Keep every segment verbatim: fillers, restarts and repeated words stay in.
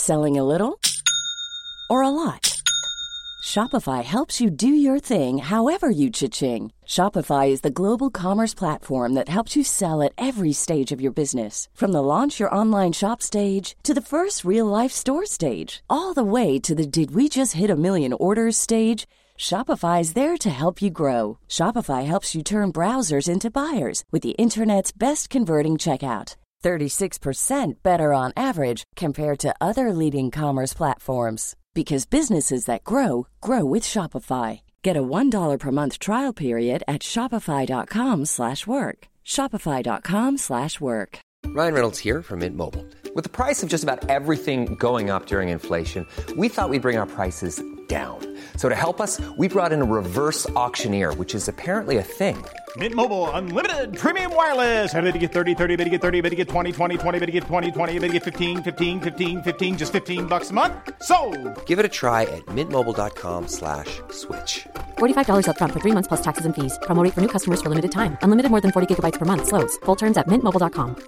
Selling a little or a lot? Shopify helps you do your thing however you cha-ching. Shopify is the global commerce platform that helps you sell at every stage of your business. From the launch your online shop stage to the first real-life store stage, all the way to the did we just hit a million orders stage. Shopify is there to help you grow. Shopify helps you turn browsers into buyers with the internet's best converting checkout. thirty-six percent better on average compared to other leading commerce platforms. Because businesses that grow, grow with Shopify. Get a one dollar per month trial period at shopify.com slash work. Shopify.com slash work. Ryan Reynolds here from Mint Mobile. With the price of just about everything going up during inflation, we thought we'd bring our prices down. So to help us, we brought in a reverse auctioneer, which is apparently a thing. Mint Mobile Unlimited Premium Wireless. How to get thirty, thirty, how to get thirty, how to get twenty, twenty, twenty, how to get twenty, twenty, how to get fifteen, fifteen, fifteen, fifteen, just fifteen bucks a month? Sold! Give it a try at mintmobile.com slash switch. forty-five dollars up front for three months plus taxes and fees. Promo rate for new customers for limited time. Unlimited more than forty gigabytes per month. Slows full terms at mint mobile dot com.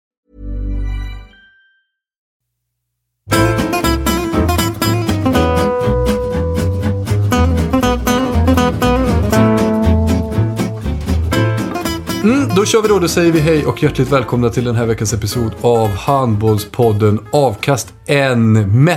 Mm, då kör vi då, då säger vi hej och hjärtligt välkomna till den här veckans episod av Handbollspodden Avkast, en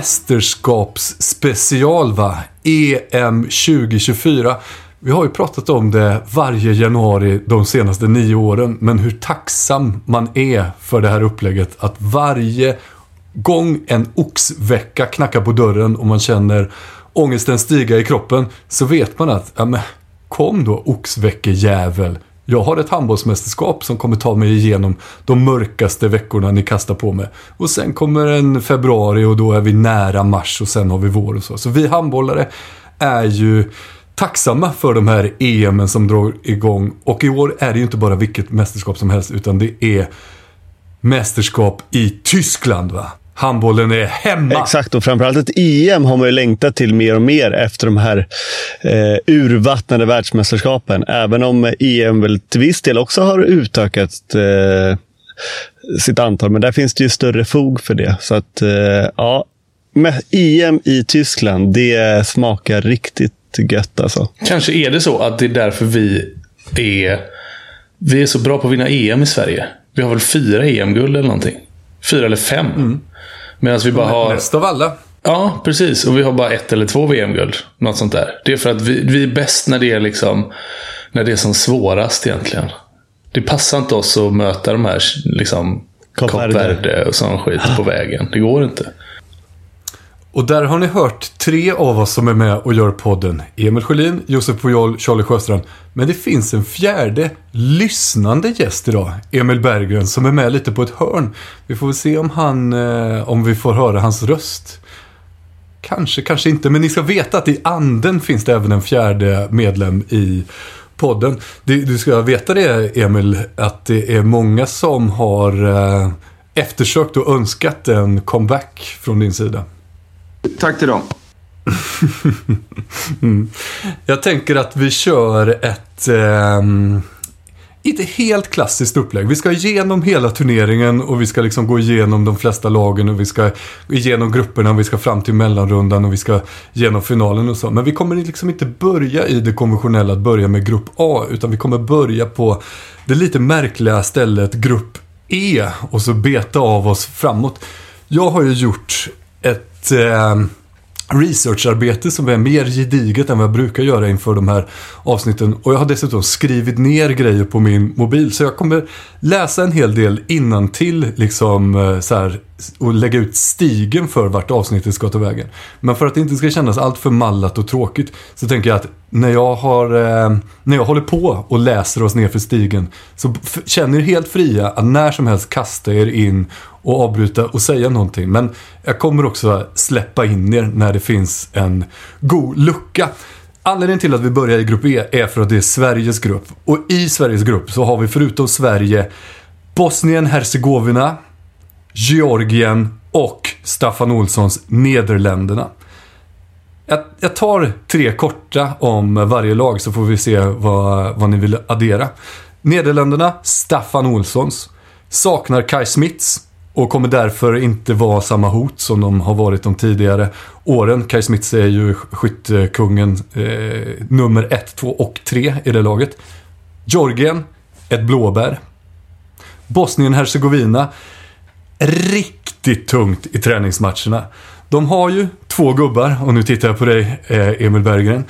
mästerskapsspecial, va? E M tjugo tjugofyra. Vi har ju pratat om det varje januari de senaste nio åren, men hur tacksam man är för det här upplägget, att varje gång en oxvecka knackar på dörren och man känner ångesten stiga i kroppen, så vet man att ja, men, kom då oxveckejävel. Jag har ett handbollsmästerskap som kommer ta mig igenom de mörkaste veckorna ni kastar på mig. Och sen kommer en februari och då är vi nära mars och sen har vi vår och så. Så vi handbollare är ju tacksamma för de här E M som drar igång. Och i år är det ju inte bara vilket mästerskap som helst, utan det är mästerskap i Tyskland, va? Handbollen är hemma. Exakt, och framförallt ett E M har man ju längtat till mer och mer efter de här eh, urvattnade världsmästerskapen. Även om E M väl till viss del också har utökat eh, sitt antal. Men där finns det ju större fog för det. Så att, eh, ja, med E M i Tyskland, det smakar riktigt gött alltså. Kanske är det så att det är därför vi är, vi är så bra på att vinna E M i Sverige. Vi har väl fyra E M-guld eller någonting. Fyra eller fem. Mm. Medan vi bara har... Mest av alla. Ja, precis. Och vi har bara ett eller två V M-guld. Något sånt där. Det är för att vi, vi är bäst när det är liksom... När det är som svårast egentligen. Det passar inte oss att möta de här liksom... Kap Verde och sån skit på vägen. Det går inte. Och där har ni hört tre av oss som är med och gör podden. Emil Sjölin, Josef Pujol, Charlie Sjöstrand. Men det finns en fjärde lyssnande gäst idag. Emil Berggren, som är med lite på ett hörn. Vi får väl se om han, eh, om vi får höra hans röst. Kanske, kanske inte. Men ni ska veta att i anden finns det även en fjärde medlem i podden. Du, du ska veta det, Emil, att det är många som har eh, eftersökt och önskat en comeback från din sida. Tack till dem. mm. Jag tänker att vi kör ett eh, inte helt klassiskt upplägg. Vi ska igenom hela turneringen och vi ska liksom gå igenom de flesta lagen och vi ska gå igenom grupperna och vi ska fram till mellanrundan och vi ska igenom finalen och så. Men vi kommer liksom inte börja i det konventionella att börja med grupp A, utan vi kommer börja på det lite märkliga stället grupp E och så beta av oss framåt. Jag har ju gjort ett eh, researcharbete som är mer gediget än vad jag brukar göra inför de här avsnitten, och jag har dessutom skrivit ner grejer på min mobil, så jag kommer läsa en hel del innantill liksom eh, så här, och lägga ut stigen för vart avsnittet ska ta vägen. Men för att det inte ska kännas allt för mallat och tråkigt, så tänker jag att när jag har eh, när jag håller på och läser oss ner för stigen, så f- känner er helt fria att när som helst kasta er in och avbryta och säga någonting. Men jag kommer också släppa in er när det finns en god lucka. Anledningen till att vi börjar i grupp E är för att det är Sveriges grupp. Och i Sveriges grupp så har vi förutom Sverige Bosnien-Hercegovina, Georgien och Staffan Olssons Nederländerna. Jag, jag tar tre korta om varje lag, så får vi se vad, vad ni vill addera. Nederländerna, Staffan Olssons. Saknar Kai Smits. och kommer därför inte vara samma hot som de har varit de tidigare åren. Kai Smits är ju skyttekungen eh, nummer ett, två och tre i det laget. Georgien, ett blåbär. Bosnien-Hercegovina, riktigt tungt i träningsmatcherna. De har ju två gubbar, och nu tittar jag på dig, eh, Emil Berggren.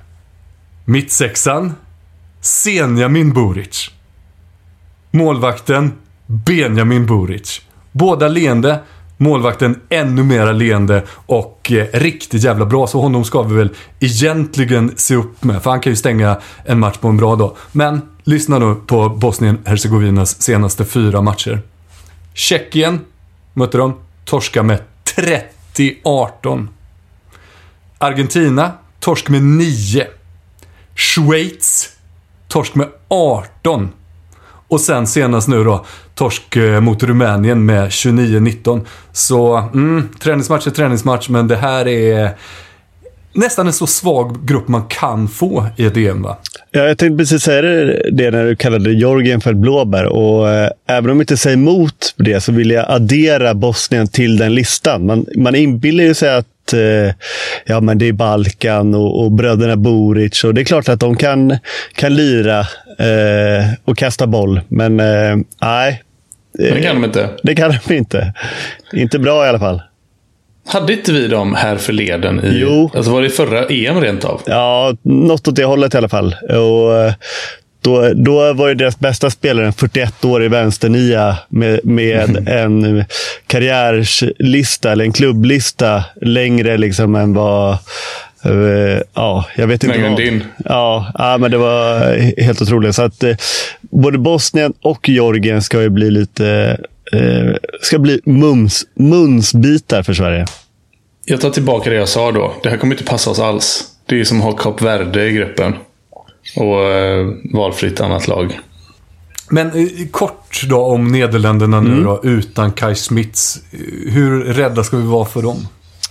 Mittsexan, Senjamin Buric. Målvakten, Benjamin Buric. Båda leende, målvakten ännu mera leende och eh, riktigt jävla bra. Så honom ska vi väl egentligen se upp med, för han kan ju stänga en match på en bra dag. Men lyssna nu på Bosnien-Hercegovinas senaste fyra matcher. Tjeckien mötte de, torska med trettio arton. Argentina, torsk med nio. Schweiz, torsk med arton. Och sen senast nu då, torsk mot Rumänien med tjugonio nitton. Så mm, träningsmatch är träningsmatch, men det här är nästan en så svag grupp man kan få i ett E M, va? Ja, jag tänkte precis säga det när du kallade Georgien för ett blåbär. Och eh, även om jag inte säger emot det, så vill jag addera Bosnien till den listan. Man, man inbillar ju sig att eh, ja, men det är Balkan och, och bröderna Buric. Och det är klart att de kan, kan lira eh, och kasta boll. Men eh, nej. Eh, det kan de inte. Det kan de inte. Inte bra i alla fall. Hade inte vi dem här förleden i... Jo. Alltså var det förra E M rent av? Ja, något åt det hållet i alla fall. Och då, då var ju deras bästa spelare en fyrtioett år i vänsternia med, med mm. en karriärslista eller en klubblista längre liksom än vad... Uh, ja, jag vet inte längre vad. än din. Ja, ja, men det var helt otroligt. Så att uh, både Bosnien och Georgien ska ju bli lite... Uh, ska bli mums, munsbitar för Sverige. Jag tar tillbaka det jag sa då. Det här kommer inte passa oss alls. Det är som att ha Kap Verde i gruppen. Och eh, valfritt annat lag. Men eh, kort då om Nederländerna mm. nu då, utan Kai Smits. Hur rädda ska vi vara för dem?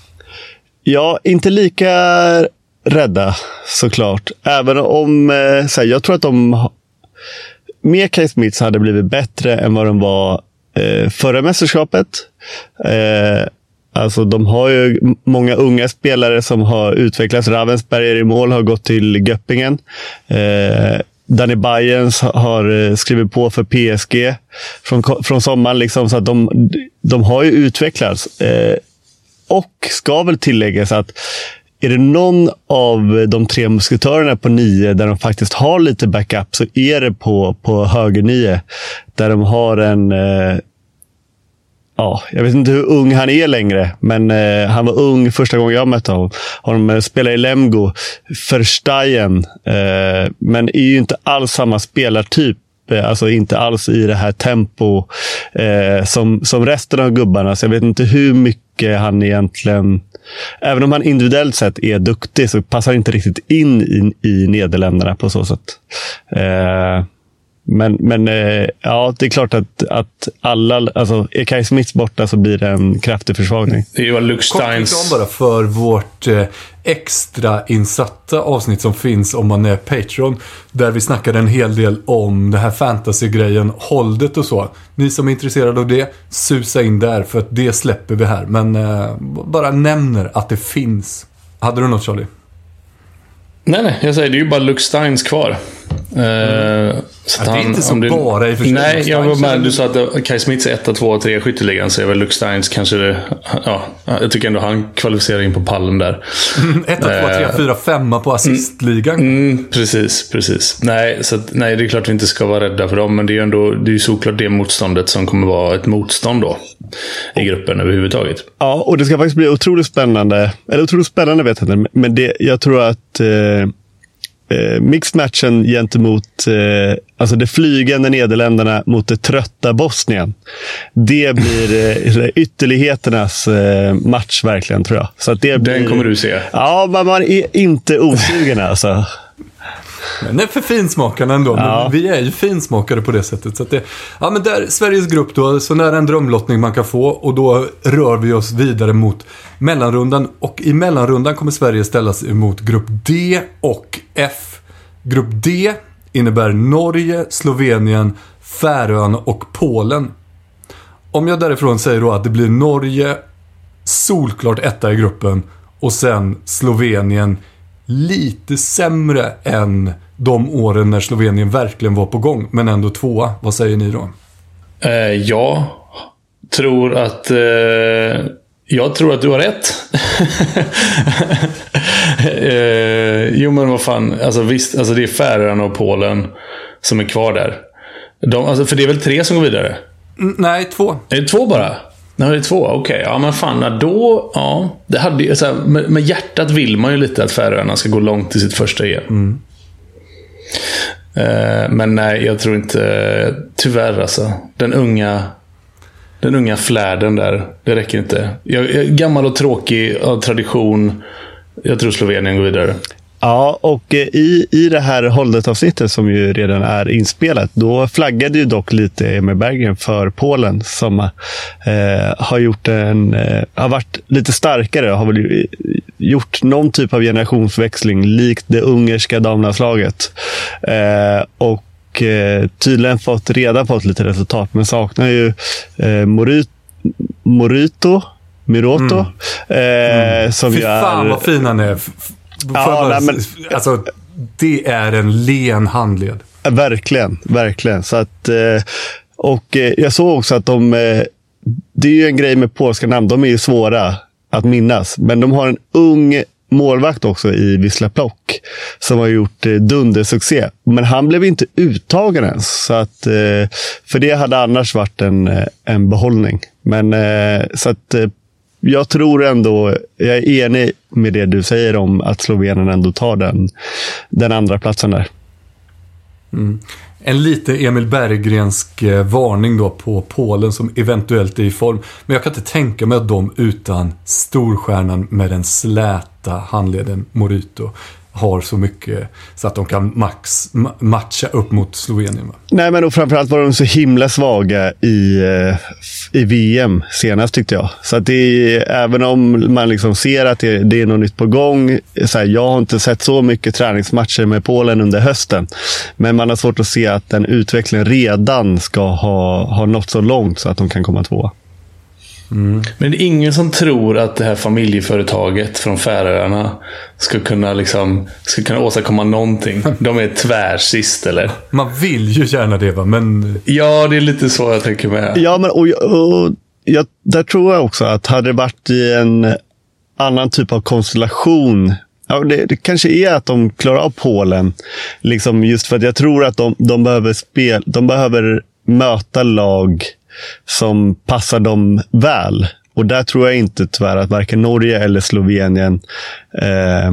Ja, inte lika rädda såklart. Även om eh, så här, jag tror att de med Kai Smits hade blivit bättre än vad de var eh, förra mästerskapet. Eh, Alltså de har ju många unga spelare som har utvecklats. Ravensberger i mål har gått till Göppingen. Eh, Danny Bayerns har skrivit på för P S G från, från sommaren. Liksom, så att de, de har ju utvecklats. Eh, och ska väl tilläggas att är det någon av de tre musketörerna på nio där de faktiskt har lite backup, så är det på, på höger nio. Där de har en... Eh, Ja, jag vet inte hur ung han är längre, men eh, han var ung första gången jag mötte honom. Han spelar i Lemgo, Versteien, eh, men är ju inte alls samma spelartyp. Eh, alltså inte alls i det här tempo eh, som, som resten av gubbarna. Så jag vet inte hur mycket han egentligen... Även om han individuellt sett är duktig, så passar han inte riktigt in i, i Nederländerna på så sätt. Eh, Men, men eh, ja, det är klart att, att alla, alltså är Kai Smits borta så blir det en kraftig försvagning. Det är ju Luke Steins. Kort bara för vårt eh, extra insatta avsnitt som finns om man är Patreon, där vi snackade en hel del om det här fantasy-grejen, hållet och så. Ni som är intresserade av det, susa in där, för att det släpper vi här. Men eh, bara nämner att det finns. Hade du något, Charlie? Nej, nej, jag säger det är ju bara Luke Steins kvar. Mm. Uh, så ja, det är han, inte så du, bara i och för sig. Nej, jag var med, du sa att Kai Smits är ett, två, tre skytteligan, så är väl Luke Steins kanske, ja, jag tycker ändå han kvalificerar in på pallen där. ett, två, tre, fyra, femma på assistligan. Mm, precis, precis. Nej, så att, nej, det är klart vi inte ska vara rädda för dem, men det är ju ändå, det är ju såklart det motståndet som kommer vara ett motstånd då i gruppen överhuvudtaget. Ja, och det ska faktiskt bli otroligt spännande. Eller otroligt spännande vet jag inte, men det, jag tror att eh, Eh, mixmatchen gentemot eh, alltså det flygande Nederländerna mot det trötta Bosnien, det blir eh, ytterligheternas eh, match verkligen, tror jag. Så att det blir, den kommer du se. Ja, men man är inte osugen alltså. Men för finsmakarna ändå. Ja. Men vi är ju finsmakare på det sättet. Så att det, ja, men där, Sveriges grupp då, så nära en drömlottning man kan få. Och då rör vi oss vidare mot mellanrundan. Och i mellanrundan kommer Sverige ställas emot grupp D och F. Grupp D innebär Norge, Slovenien, Färöarna och Polen. Om jag därifrån säger då att det blir Norge solklart etta i gruppen och sen Slovenien lite sämre än de åren när Slovenien verkligen var på gång, men ändå tvåa. Vad säger ni då? Eh, jag tror att eh, jag tror att du har rätt. eh, jo men vad fan, alltså visst, alltså det är Färöarna och Polen som är kvar där. De, alltså, för det är väl tre som går vidare? Mm, nej, två. Är det två bara? Nej, det är två, okej. Okay. Ja, men fan, då... Ja, det hade ju... Så här, med, med hjärtat vill man ju lite att Färöarna ska gå långt i sitt första E M. Mm. Uh, men nej, jag tror inte... Tyvärr, alltså. Den unga... Den unga flärden där, det räcker inte. Jag, jag, gammal och tråkig av tradition. Jag tror Slovenien går vidare. Ja, och i, i det här hållet-avsnittet som ju redan är inspelat, då flaggade ju dock lite Emil Berggren för Polen som eh, har gjort en eh, har varit lite starkare, har väl gjort någon typ av generationsväxling likt det ungerska damlandslaget. Eh, och eh, tydligen fått redan fått lite resultat, men saknar ju eh, Morit, Morito Miroto. Mm. Eh, som Fy fan är, vad fin han är. Ja, bara, nej, men, alltså, det är en len handled. Verkligen, verkligen. Så att, och jag såg också att de... Det är ju en grej med polska namn. De är ju svåra att minnas. Men de har en ung målvakt också i Wisla Plock som har gjort dundersuccé. Men han blev inte uttagen ens. Så att, för det hade annars varit en, en behållning. Men så att... Jag tror ändå, jag är enig med det du säger om att Slovenien ändå tar den, den andra platsen där. Mm. En lite Emil Berggrensk eh, varning då på Polen som eventuellt är i form. Men jag kan inte tänka mig att de utan storstjärnan med den släta handleden Morito har så mycket så att de kan max ma- matcha upp mot Slovenien. Va? Nej, men och framförallt var de så himla svaga i, i V M senast tyckte jag. Så att det är, även om man liksom ser att det, det är något nytt på gång. Så här, jag har inte sett så mycket träningsmatcher med Polen under hösten. Men man har svårt att se att den utvecklingen redan ska ha, ha nått så långt så att de kan komma tvåa. Mm. Men det är ingen som tror att det här familjeföretaget från Färöarna ska kunna liksom ska kunna åstadkomma någonting. De är tvärsist, eller? Man vill ju gärna det, va? Men... Ja, det är lite så jag tänker med. Ja, men och, och, jag, där tror jag också att hade det varit i en annan typ av konstellation. Ja, det, det kanske är att de klarar av Polen. Liksom just för att jag tror att de, de behöver spel, de behöver möta lag som passar dem väl. Och där tror jag inte tyvärr att varken Norge eller Slovenien eh,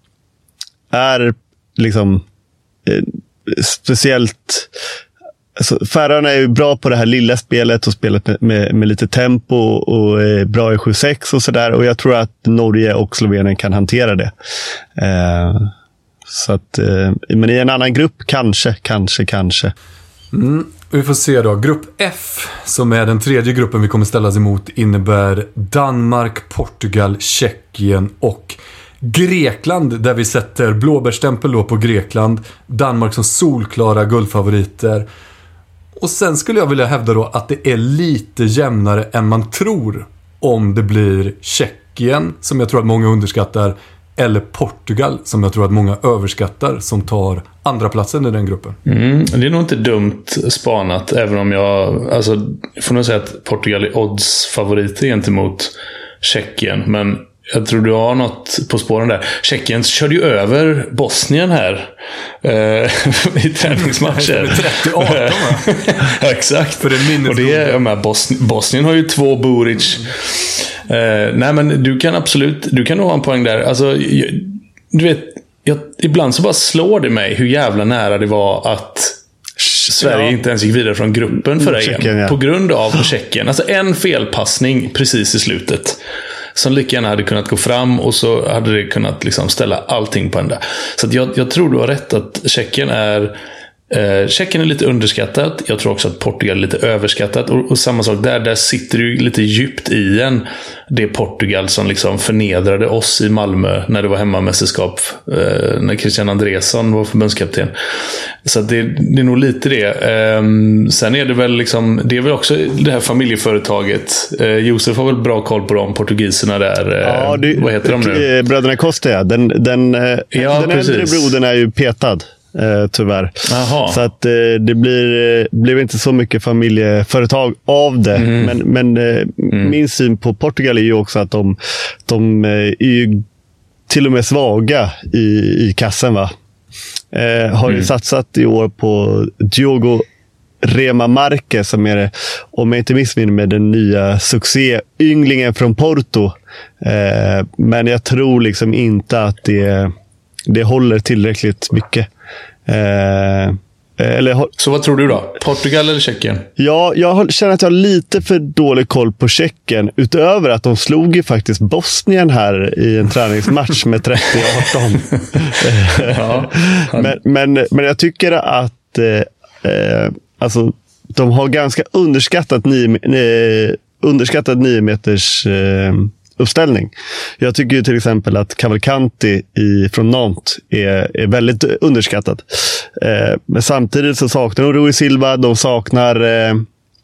är liksom eh, speciellt... Alltså, Färöarna är ju bra på det här lilla spelet och spelet med, med, med lite tempo och är bra i sju sex och sådär. Och jag tror att Norge och Slovenien kan hantera det. Eh, så att, eh, men i en annan grupp kanske, kanske, kanske. Mm. Vi får se då. Grupp F, som är den tredje gruppen vi kommer ställas emot, innebär Danmark, Portugal, Tjeckien och Grekland, där vi sätter blåbärstämpel då på Grekland. Danmark som solklara guldfavoriter. Och sen skulle jag vilja hävda då att det är lite jämnare än man tror om det blir Tjeckien, som jag tror att många underskattar, eller Portugal, som jag tror att många överskattar, som tar andra platsen i den gruppen. Mm, det är nog inte dumt spanat, även om jag alltså, får nog säga att Portugal är odds-favoriter gentemot Tjeckien, men jag tror du har något på spåren där. Tjeckien körde ju över Bosnien här eh, i träningsmatcher. trettio arton Ja, exakt. För det och det är, ja, Bosnien, Bosnien har ju två Buric. Eh, nej, men du kan absolut, du kan nog ha en poäng där. Alltså, du vet, jag, ibland så bara slår det mig hur jävla nära det var att Sverige ja. inte ens gick vidare från gruppen förra E M. Ja. På grund av Tjeckien. Alltså en felpassning precis i slutet. Som lika gärna hade kunnat gå fram och så hade det kunnat liksom ställa allting på ända. Så att jag, jag tror du har rätt att Tjeckien är Eh, Tjeckien är lite underskattat. Jag tror också att Portugal är lite överskattat. Och, och samma sak där, där sitter du lite djupt i en. Det Portugal som liksom förnedrade oss i Malmö när det var hemmamästerskap. Eh, när Christian Andresson var förbundskapten. Så att det, det är nog lite det. Eh, sen är det väl liksom, det är väl också det här familjeföretaget. Eh, Josef har väl bra koll på de portugiserna där. Eh, ja, det, vad heter de nu? Bröderna Costa, ja. Den, den, ja, den äldre brodern är ju petad. Eh, tyvärr. Aha. Så att eh, det blir, eh, blir inte så mycket familjeföretag av det. Mm. Men, men eh, mm. min syn på Portugal är ju också att de, de eh, är ju till och med svaga i, i kassen. Va? Eh, har mm. ju satsat i år på Diogo Rema Marque som är, om jag inte missminner med, den nya succé-ynglingen från Porto. Eh, men jag tror liksom inte att det, det håller tillräckligt mycket. Eh, eller, så vad tror du då? Portugal eller Tjeckien? Ja, jag känner att jag har lite för dålig koll på Tjeckien. Utöver att de slog ju faktiskt Bosnien här i en träningsmatch med trettio arton. ja, han... men, men, men jag tycker att eh, alltså, de har ganska underskattat nio, eh, underskattat nio meters eh, uppställning. Jag tycker ju till exempel att Cavalcanti i, från Nantes är, är väldigt underskattad. Eh, men samtidigt så saknar de Rui Silva, de saknar eh,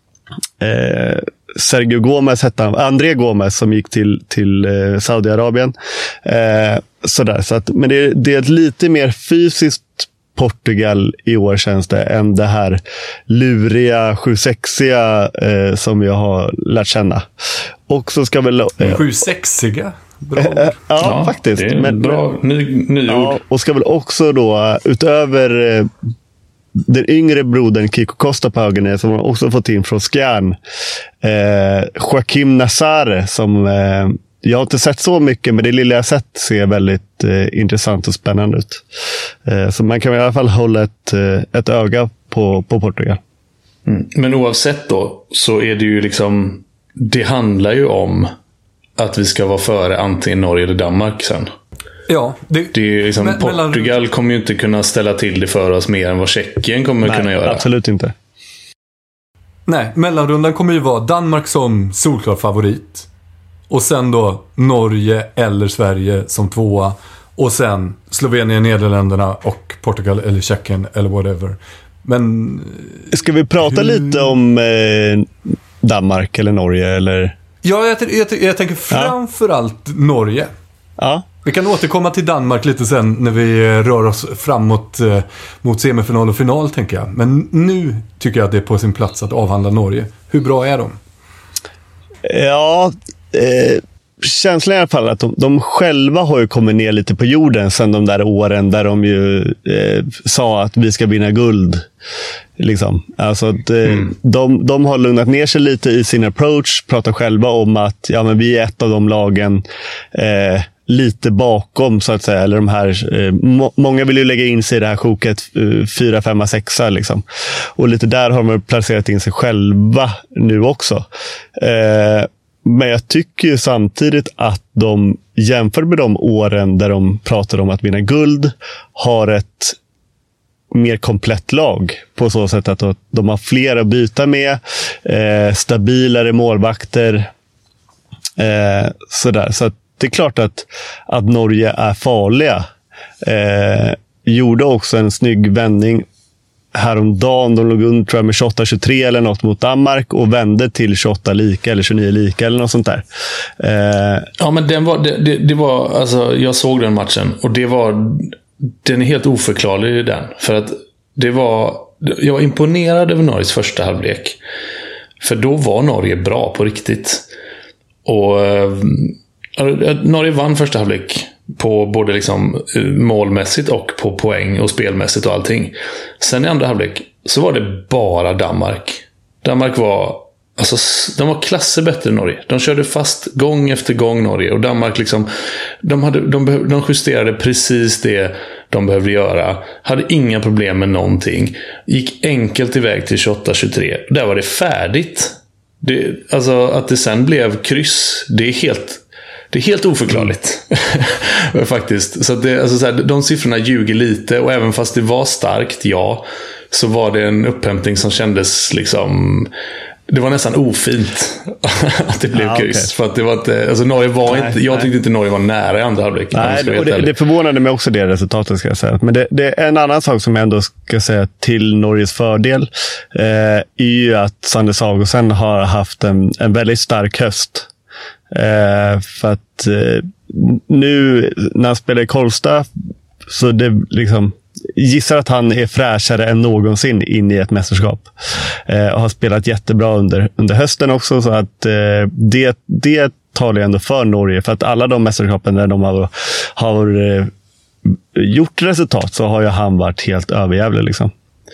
eh, Sergio Gomez, hette han, André Gomez som gick till, till eh, Saudiarabien. Eh, sådär, så att, men det, det är ett lite mer fysiskt Portugal i år känns det än det här luriga, sju-sexiga eh, som jag har lärt känna. Och så ska väl... Eh, sju-sexiga? Bra ord. Eh, ja, ja, faktiskt. Det är men, bra ny, ny ja, ord. och ska väl också då, utöver eh, den yngre brodern Kiko Costa på höger som har också fått in från Skjern, eh, Joaquim Nazare som... Eh, jag har inte sett så mycket, men det lilla jag sett ser väldigt eh, intressant och spännande ut. Eh, så man kan i alla fall hålla ett, eh, ett öga på, på Portugal. Mm. Men oavsett då, så är det ju liksom... Det handlar ju om att vi ska vara före antingen Norge eller Danmark sen. Ja. Det, det är ju liksom, men, Portugal mellan... kommer ju inte kunna ställa till det för oss mer än vad Tjeckien kommer Nej, kunna göra. Absolut inte. Nej, mellanrundan kommer ju vara Danmark som solklar favorit. Och sen då Norge eller Sverige som tvåa. Och sen Slovenien, Nederländerna och Portugal eller Tjeckien eller whatever. Men... Ska vi prata hur... lite om eh, Danmark eller Norge? Eller? Ja, jag, jag, jag tänker framförallt ja. Norge. Ja. Vi kan återkomma till Danmark lite sen när vi rör oss framåt eh, mot semifinal och final, tänker jag. Men nu tycker jag att det är på sin plats att avhandla Norge. Hur bra är de? Ja... Eh, känslan i alla fall att de, de själva har ju kommit ner lite på jorden sedan de där åren där de ju eh, sa att vi ska vinna guld. Liksom. Alltså att, eh, mm. de, de har lugnat ner sig lite i sin approach, pratar själva om att ja, men vi är ett av de lagen eh, lite bakom så att säga, eller de här eh, må, många vill ju lägga in sig i det här sjoket eh, fyra, femma, sexa liksom. Och lite där har de placerat in sig själva nu också. Eh, Men jag tycker ju samtidigt att de, jämfört med de åren där de pratade om att vinna guld, har ett mer komplett lag. På så sätt att de har fler att byta med, eh, stabilare målvakter. Eh, sådär. Så att det är klart att, att Norge är farliga. Eh, gjorde också en snygg vändning häromdagen. De låg under tror jag, med tjugoåtta tjugotre eller något mot Danmark och vände till tjugoåtta lika eller tjugonio lika eller något sånt där. Eh... Ja, men den var, det, det, det var alltså, jag såg den matchen och det var, den är helt oförklarlig den. För att det var, jag var imponerad över Norges första halvlek. För då var Norge bra på riktigt. Och eh, Norge vann första halvlek på både liksom målmässigt och på poäng och spelmässigt och allting. Sen i andra halvlek så var det bara Danmark. Danmark var alltså, de var klasser bättre än Norge. De körde fast gång efter gång Norge. Och Danmark liksom, de, hade, de, behöv, de justerade precis det de behövde göra. Hade inga problem med någonting. Gick enkelt iväg till tjugoåtta tjugotre. Där var det färdigt. Det, alltså att det sen blev kryss, det är helt... Det är helt oförklarligt. Faktiskt. Så, att det, alltså så här, de siffrorna ljuger lite. Och även fast det var starkt, ja. så var det en upphämtning som kändes liksom... Det var nästan ofint att det blev ja, kryss. Okay. För att det var inte, alltså Norge var nej, inte, jag nej. tyckte inte Norge var nära i andra halvlek. Nej, och det, det förvånade mig också det resultatet, ska jag säga. Men det, det är en annan sak som jag ändå ska säga till Norges fördel eh, är ju att Sander Sagosen har haft en, en väldigt stark höst. Eh, för att eh, nu när han spelar i Kolsta så det liksom... gissar att han är fräschare än någonsin in i ett mästerskap. Eh, och har spelat jättebra under, under hösten också. Så att eh, det, det talar ändå för Norge. För att alla de mästerskapen där de har, har eh, gjort resultat så har ju han varit helt överjävlig liksom.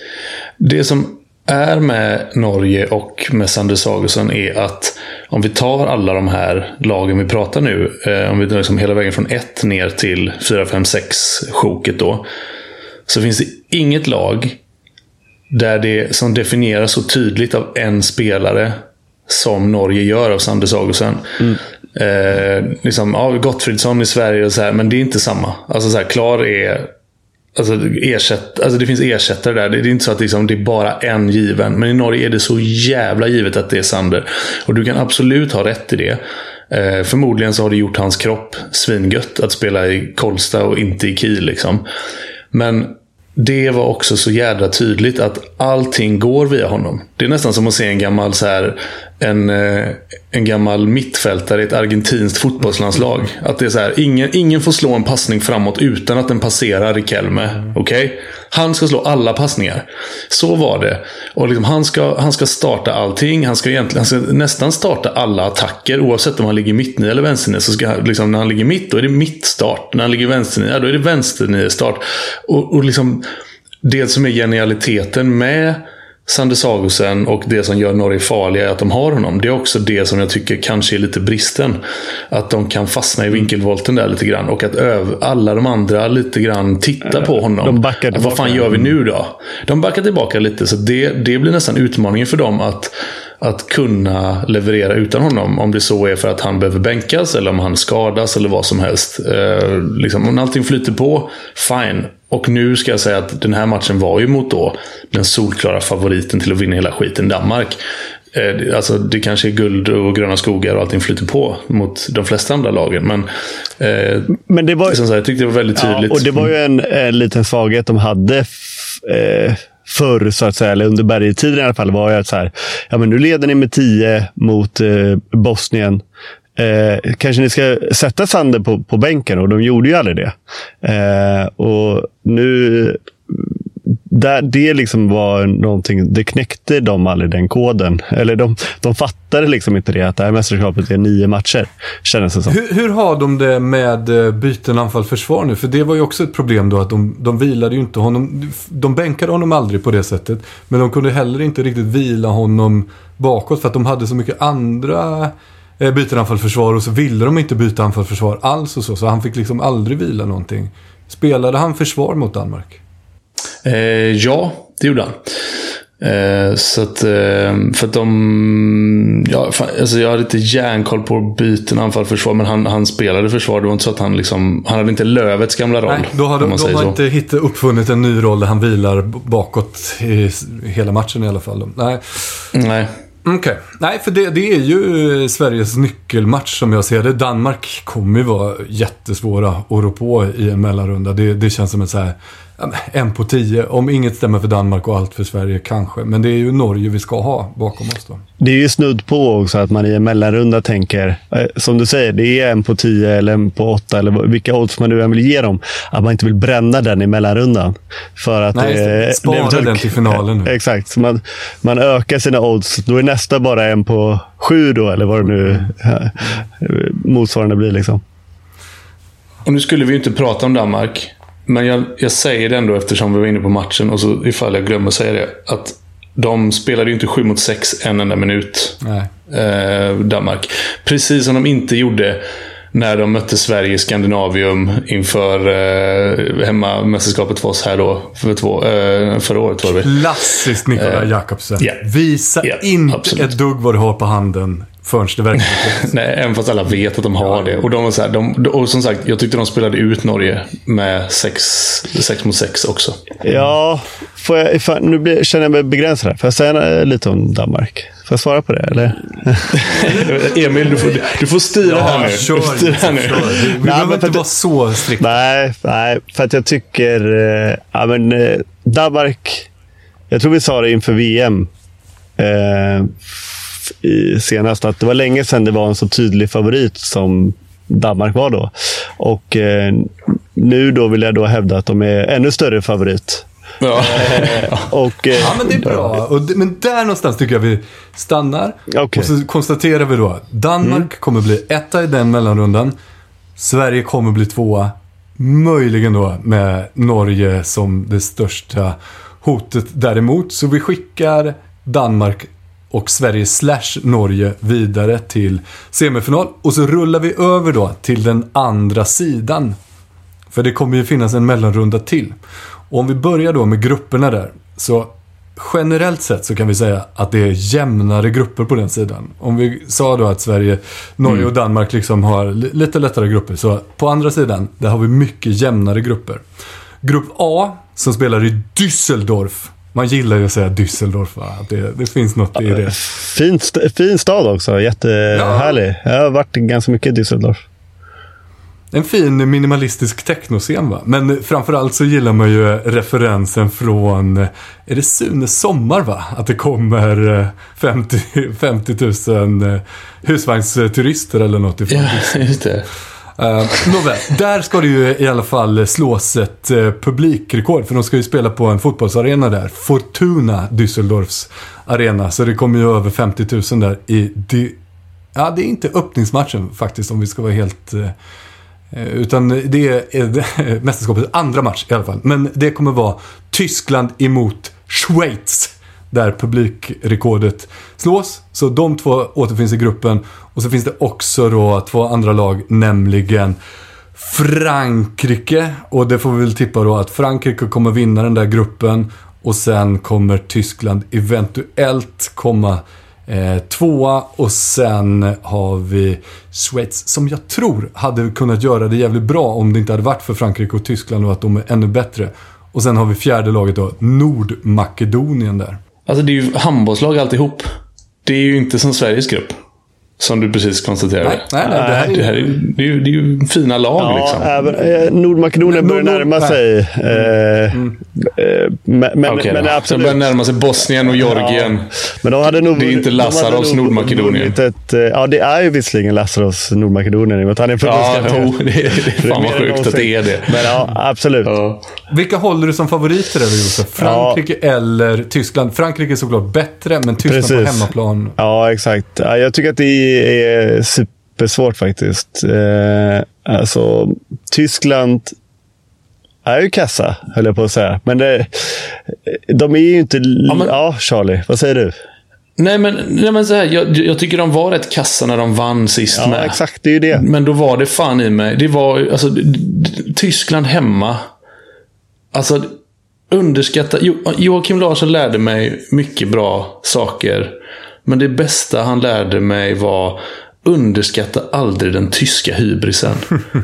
Det som är med Norge och med Sander Sagosen är att om vi tar alla de här lagen vi pratar nu, eh, om vi tar liksom hela vägen från ett ner till fyra, fem, sex sjoket då, så finns det inget lag där det som definieras så tydligt av en spelare som Norge gör av Sander Sagosen. Mm. Eh, liksom, ja, Gottfridsson i Sverige och så här, men det är inte samma. Alltså så här, Klar är alltså, ersätt, alltså det finns ersättare där. Det är inte så att liksom, det är bara en given. Men i Norge är det så jävla givet att det är Sander. Och du kan absolut ha rätt i det. Eh, förmodligen så har det gjort hans kropp svingött att spela i Kolsta och inte i Kiel liksom. Men det var också så jävla tydligt att allting går via honom. Det är nästan som att se en gammal så här, en, en gammal mittfältare i ett argentinskt fotbollslandslag. Att det är så här, ingen, ingen får slå en passning framåt utan att den passerar Riquelme. Okej? Okay? Han ska slå alla passningar. Så var det. Och liksom, han, ska, han ska starta allting. Han ska, egentligen, han ska nästan starta alla attacker. Oavsett om han ligger mittnio eller vänsternio. Så ska, liksom, när han ligger mitt, då är det mittstart. När han ligger vänsternio, då är det vänsternio start. Och, och liksom, det som är genialiteten med Sander Sagosen och det som gör Norge farliga är att de har honom. Det är också det som jag tycker kanske är lite bristen. Att de kan fastna i vinkelvolten där lite grann. Och att öv- alla de andra lite grann tittar på honom. De backar tillbaka. Vad fan gör vi nu då? De backar tillbaka lite. Så det, det blir nästan utmaningen för dem att, att kunna leverera utan honom. Om det så är för att han behöver bänkas eller om han skadas eller vad som helst. Eh, liksom, om allting flyter på, fine. Och nu ska jag säga att den här matchen var ju mot då den solklara favoriten till att vinna hela skiten, Danmark. Eh, alltså det kanske är guld och gröna skogar och allting flyter på mot de flesta andra lagen. Men, eh, men det var, som sagt, jag tyckte det var väldigt tydligt. Ja, och det var ju en, en liten svaghet de hade f- eh, förr så att säga, eller under bergetiden i alla fall, var ju att så här, ja men nu leder ni med tio mot eh, Bosnien. Eh, kanske ni ska sätta Sander på, på bänken, och de gjorde ju aldrig det. Eh, och nu där, det liksom var någonting, det knäckte de aldrig den koden. Eller de, de fattade liksom inte det, att det här mästerskapet är nio matcher, känns det som. Hur, hur har de det med byten anfall-försvar nu? För det var ju också ett problem då, att de, de vilade ju inte honom. De bänkade honom aldrig på det sättet. Men de kunde heller inte riktigt vila honom bakåt, för att de hade så mycket andra byter anfallsförsvar, och så ville de inte byta anfallsförsvar alls och så, så han fick liksom aldrig vila någonting. Spelade han försvar mot Danmark? Eh, ja, det gjorde han. Eh, så att, eh, för att de ja, fan, alltså jag hade lite järnkoll på byten anfallsförsvar, men han, han spelade försvar. Det var inte så att han liksom, han hade inte Lövets gamla roll. Nej, då har de, de har så. inte hittat uppfunnit en ny roll där han vilar bakåt i hela matchen i alla fall. Nej. Nej. Okej. Okay. Nej, för det, det är ju Sveriges nyckelmatch som jag ser det. Danmark kommer ju vara jättesvåra att rå på i en mellanrunda. Det, det känns som en så här en på tio. Om inget stämmer för Danmark och allt för Sverige kanske. Men det är ju Norge vi ska ha bakom oss då. Det är ju snudd på också att man i en mellanrunda tänker, eh, som du säger, det är en på tio eller en på åtta eller vilka odds man nu än vill ge dem. Att man inte vill bränna den i mellanrundan. För att Nej, det, spara det, den till finalen nu. Exakt, så man, man ökar sina odds. Då är nästa bara en på sju då, eller vad det nu eh, motsvarande blir liksom. Och nu skulle vi ju inte prata om Danmark. Men jag, jag säger det ändå eftersom vi var inne på matchen, och så ifall jag glömmer säga det, att de spelade ju inte sju mot sex en enda minut. Nej. Eh, Danmark. Precis som de inte gjorde när de mötte Sverige i Skandinavium inför eh, hemmamästerskapet för oss här då för två, eh, förra året var det. Klassiskt Nikolaj eh, Jakobsen. Yeah. Visa yeah, inte absolut. ett dugg vad du har på handen. förrän det verkligen. Nej, även fast alla vet att de har det. Och, de var så här, de, och som sagt, jag tyckte de spelade ut Norge med sex mot sex också. Ja, får jag, fan, nu blir, känner jag mig begränsad här. Får jag säga lite om Danmark? Får jag svara på det, eller? Emil, du får, du får styra ja, här nu. Kör, styra här nu. Kör. Vi, vi behöver inte vara så strikt. Nej, nej, för att jag tycker... Eh, ja, men, eh, Danmark... Jag tror vi sa det inför V M eh, i senast, att det var länge sedan det var en så tydlig favorit som Danmark var då. Och eh, nu då vill jag då hävda att de är ännu större favorit. Ja. och, eh, ja, men det är bra. Och det, men där någonstans tycker jag vi stannar. Okay. Och så konstaterar vi då att Danmark mm. kommer bli etta i den mellanrundan. Sverige kommer bli tvåa. Möjligen då med Norge som det största hotet däremot. Så vi skickar Danmark och Sverige slash Norge vidare till semifinal. Och så rullar vi över då till den andra sidan. För det kommer ju finnas en mellanrunda till. Och om vi börjar då med grupperna där. Så generellt sett så kan vi säga att det är jämnare grupper på den sidan. Om vi sa då att Sverige, Norge mm. och Danmark liksom har lite lättare grupper. Så på andra sidan, där har vi mycket jämnare grupper. Grupp A som spelar i Düsseldorf. Man gillar ju att säga Düsseldorf, va? Det, det finns något i det. Fin, st- fin stad också, jättehärlig. Ja. Jag har varit ganska mycket i Düsseldorf. En fin minimalistisk technoscen, va? Men framförallt så gillar man ju referensen från, är det Sune Sommar, va? Att det kommer femtio tusen husvagnsturister eller något ifrån. Ja, just det. Uh, nåväl, där ska det ju i alla fall slås ett uh, publikrekord. För de ska ju spela på en fotbollsarena där, Fortuna Düsseldorfs arena. Så det kommer ju över femtio tusen där i di- Ja, det är inte öppningsmatchen faktiskt, om vi ska vara helt uh, utan det är uh, mästerskapets andra match i alla fall. Men det kommer vara Tyskland emot Schweiz, där publikrekordet slås. Så de två återfinns i gruppen. Och så finns det också då två andra lag, nämligen Frankrike. Och det får vi väl tippa då att Frankrike kommer vinna den där gruppen. Och sen kommer Tyskland eventuellt komma eh, tvåa. Och sen har vi Schweiz, som jag tror hade kunnat göra det jävligt bra om det inte hade varit för Frankrike och Tyskland och att de är ännu bättre. Och sen har vi fjärde laget då, Nordmakedonien där. Alltså det är ju handbollslag alltihop. Det är ju inte som Sveriges grupp, som du precis konstaterade. Nej, nej, nej, det här är, det här är, det är, ju, det är ju fina lag, ja, liksom. Även, eh, Nordmakedonien börjar Nord- närma sig. Eh, mm. eh, men men, okay, men absolut. De börjar närma sig Bosnien och Georgien. Ja, men de hade nog, det är inte Lazarus de Nordmakedonien. Ett, ja, det är ju visserligen Lazarus Nordmakedonien. Att han är ja, jo, det, är, det är fan vad sjukt att det är det. Men ja, absolut. Ja. Vilka håller du som favoriter, eller Josef? Frankrike ja. eller Tyskland? Frankrike är såklart bättre, men Tyskland Precis. på hemmaplan. Ja, exakt. Jag tycker att det är supersvårt faktiskt. Eh, alltså, Tyskland är ju kassa, höll jag på att säga. Men det, de är ju inte... Ja, men... ja, Charlie, vad säger du? Nej, men, nej, men så här, jag, jag tycker de var rätt kassa när de vann sist ja, med. Ja, exakt, det är ju det. Men då var det fan i mig. Det var, alltså, Tyskland hemma. Alltså, underskatta... Jo, Joakim Larsson lärde mig mycket bra saker. Men det bästa han lärde mig var underskatta aldrig den tyska hybrisen.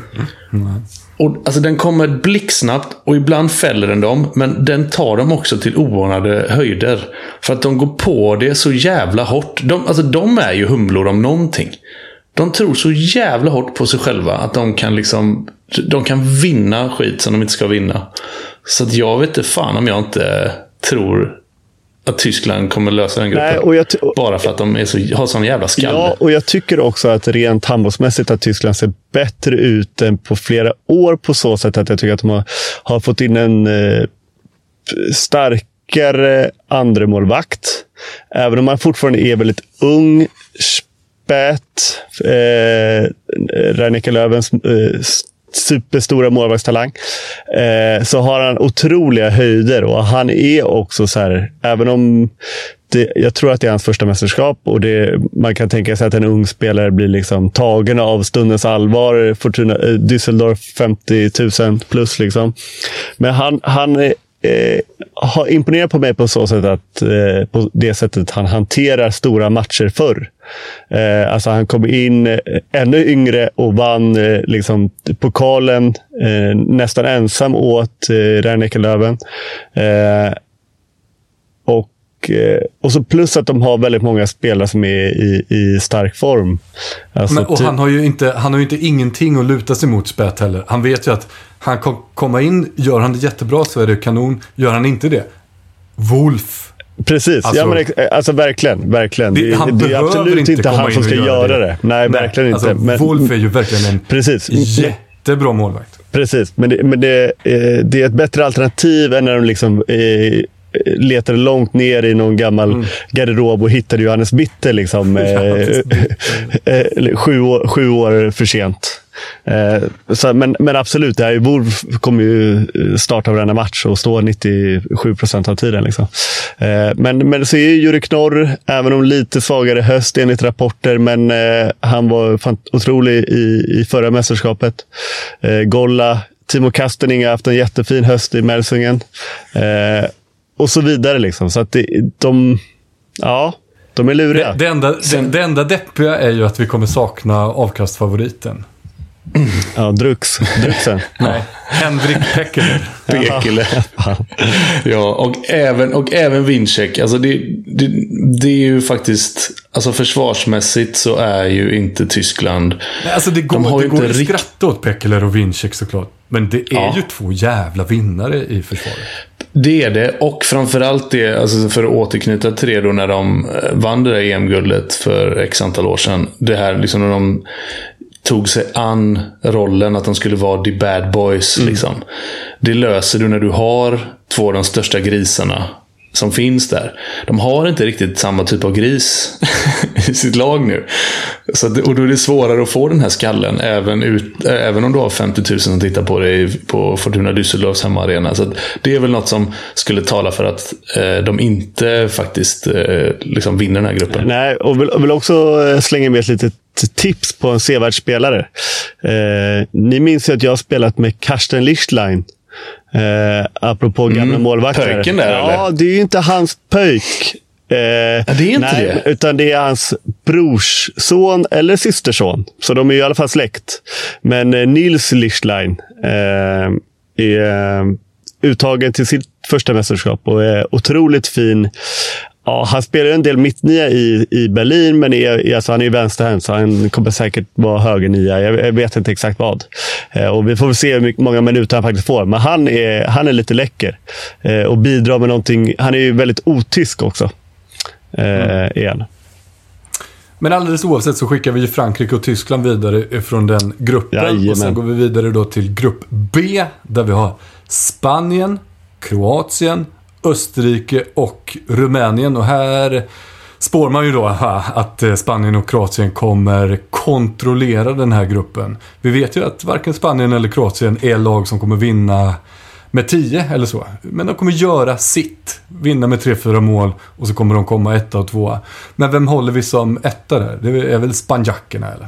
Och, alltså, den kommer blixtsnabbt och ibland fäller den dem, men den tar dem också till oanade höjder. För att de går på det så jävla hårt. De, alltså, de är ju humlor om någonting. De tror så jävla hårt på sig själva att de kan liksom de kan vinna skit som de inte ska vinna. Så att jag vet inte fan om jag inte tror att Tyskland kommer lösa den gruppen. Nej, och jag t- bara för att de är så, har sån jävla skalle. Ja, och jag tycker också att rent handbollsmässigt att Tyskland ser bättre ut än på flera år, på så sätt att jag tycker att de har, har fått in en eh, starkare andremålvakt. Även om man fortfarande är väldigt ung, spät, eh, Reineke Löwens eh, superstora målvaktstalang, eh, så har han otroliga höjder, och han är också så här, även om det, jag tror att det är hans första mästerskap, och det, man kan tänka sig att en ung spelare blir liksom tagen av stundens allvar. Fortuna, eh, Düsseldorf femtio tusen plus liksom. Men han, han är eh, har imponerat på mig på så sätt att eh, på det sättet han hanterar stora matcher förr. Eh, alltså han kom in eh, ännu yngre och vann eh, liksom pokalen eh, nästan ensam åt eh, Rhein-Neckar-Löwen. Eh, och Och så plus att de har väldigt många spelare som är i, i stark form. Alltså, men, och han har ju inte, han har ju inte ingenting att luta sig mot spät heller. Han vet ju att han kan komma in, gör han det jättebra så är det kanon. Gör han inte det, Wolf. Precis, alltså, ja, men, alltså verkligen, verkligen. Det, han det, det är absolut inte, inte han som ska göra det. det. Nej, Nej, verkligen alltså, inte. Men, Wolf är ju verkligen en precis. jättebra målvakt. Precis, men, det, men det, det är ett bättre alternativ än när de liksom eh, letade långt ner i någon gammal mm. garderob och hittade Johannes Bitter liksom, eh, eh, sju, år, sju år för sent. Eh, så, men, men absolut, det här, Wolf kommer ju starta varenda match och stå nittiosju procent av tiden. Liksom. Eh, men, men så är ju Juri Knorr, även om lite svagare höst enligt rapporter, men eh, han var fant- otrolig i, i förra mästerskapet. Eh, Golla, Timo Kastening har haft en jättefin höst i Melsungen. Eh, Och så vidare liksom. Så att det, de, ja, de är luriga. Det, det, enda, det, det enda deppiga är ju att vi kommer sakna avkastfavoriten. Ja, Drux. Druxen. Nej, Henrik Pekkeler. Pekkeler. Ja, och även, och även Winczek. Alltså det, det, det är ju faktiskt, alltså försvarsmässigt så är ju inte Tyskland. Nej, alltså det går, de har det går inte rikt... skratta åt Pekkeler och Winczek såklart. Men det är ja. ju två jävla vinnare i försvaret. Det är det, och framförallt det, alltså för att återknyta till det då när de vann det där E M-guldet för x antal år sedan. Det här liksom när de tog sig an rollen att de skulle vara the bad boys mm. liksom. Det löser du när du har två av de största grisarna som finns där. De har inte riktigt samma typ av gris i sitt lag nu. Så att, och då är det svårare att få den här skallen även, ut, även om du har femtio tusen som tittar på dig på Fortuna Düsseldorfs hemmaarena. Så att det är väl något som skulle tala för att eh, de inte faktiskt eh, liksom vinner den här gruppen. Nej, och vill, vill också slänga med ett litet tips på en sevärd spelare. Eh, ni minns ju att jag har spelat med Karsten Lichtlein. Eh, apropå gamla mm, målvakter. Pöjken där, ja, eller? det är ju inte hans pöjk. Eh, ja, det är inte nej, det. Utan det är hans brorsson eller systerson. Så de är ju i alla fall släkt. Men eh, Nils Lichtlein eh, är eh, uttagen till sitt första mästerskap och är otroligt fin. Ja, han spelar en del mittnia i, i Berlin, men är, alltså han är ju vänsterhänt så han kommer säkert vara högernia. Jag, jag vet inte exakt vad. Eh, och vi får väl se hur mycket, många minuter han faktiskt får. Men han är, han är lite läcker eh, och bidrar med någonting. Han är ju väldigt otysk också. Eh, mm. igen. Men alldeles oavsett så skickar vi ju Frankrike och Tyskland vidare från den gruppen. Jajamän. Och sen går vi vidare då till grupp B där vi har Spanien, Kroatien, Österrike och Rumänien. Och här spår man ju då att Spanien och Kroatien kommer kontrollera den här gruppen. Vi vet ju att varken Spanien eller Kroatien är lag som kommer vinna med tio eller så. Men de kommer göra sitt. Vinna med tre fyra mål och så kommer de komma etta och tvåa. Men vem håller vi som etta där? Det är väl spanjackerna eller?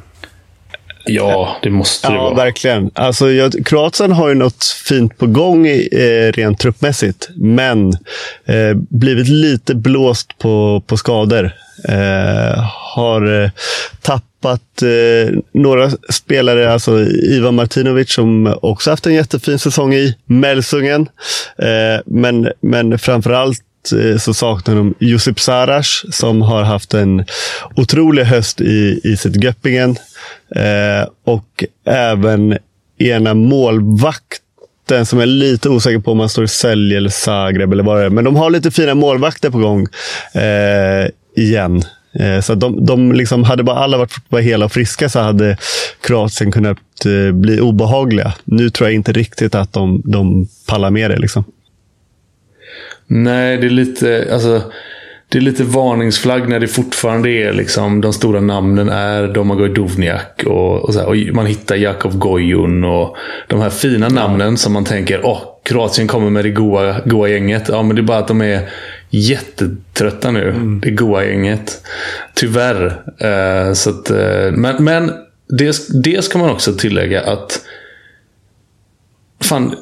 Ja, det måste det ja, vara. Ja, verkligen. Alltså, jag, Kroatien har ju något fint på gång eh, rent truppmässigt. Men eh, blivit lite blåst på, på skador. Eh, har eh, tappat eh, några spelare. Alltså Ivan Martinovic som också haft en jättefin säsong i Melsungen. Eh, men, men framförallt så saknar de Josip Saraš som har haft en otrolig höst i, i sitt Göppingen. Eh, och även ena målvakten som är lite osäker på om man står i Sälj eller Zagreb eller vad det är. Men de har lite fina målvakter på gång eh, igen. Eh, så de, de liksom, hade bara alla varit bara hela och friska så hade Kroatien kunnat eh, bli obehagliga. Nu tror jag inte riktigt att de, de pallar med det liksom. Nej, det är lite alltså, det är lite varningsflagg när det fortfarande är liksom, de stora namnen är Domagoj Duvnjak och, och, så här, och man hittar Jakov Gojun och de här fina namnen som man tänker, åh, Kroatien kommer med det goa, goa gänget. Ja, men det är bara att de är jättetrötta nu. Mm. Det goa gänget. Tyvärr. Uh, så att, uh, men men det, det ska man också tillägga att fan,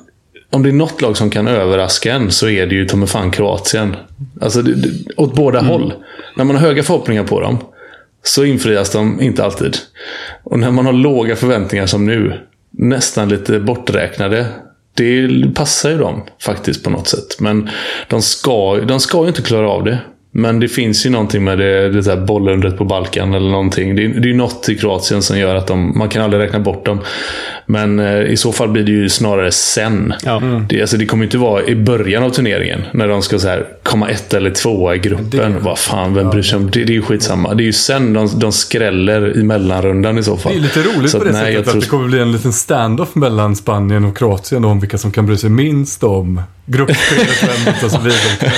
om det är något lag som kan överraska en, så är det ju Tommy fan Kroatien. Alltså det, det, åt båda mm. håll. När man har höga förhoppningar på dem, så infrias de inte alltid. Och när man har låga förväntningar som nu, nästan lite borträknade, det passar ju dem faktiskt på något sätt. Men de ska, de ska ju inte klara av det. Men det finns ju någonting med det, det där bollundret på Balkan eller någonting. Det är, det är något i Kroatien som gör att de, man kan aldrig räkna bort dem. Men eh, i så fall blir det ju snarare sen. Ja. Mm. Det, alltså, det kommer inte vara i början av turneringen när de ska så här, komma ett eller två i gruppen. Vad fan, vem bryr sig om det? Det är ju skitsamma. Det är ju sen de, de skräller i mellanrundan i så fall. Det är lite roligt så på det nej, sättet tror... att det kommer bli en liten standoff mellan Spanien och Kroatien om vilka som kan bry sig minst om gruppspelet och så vidare.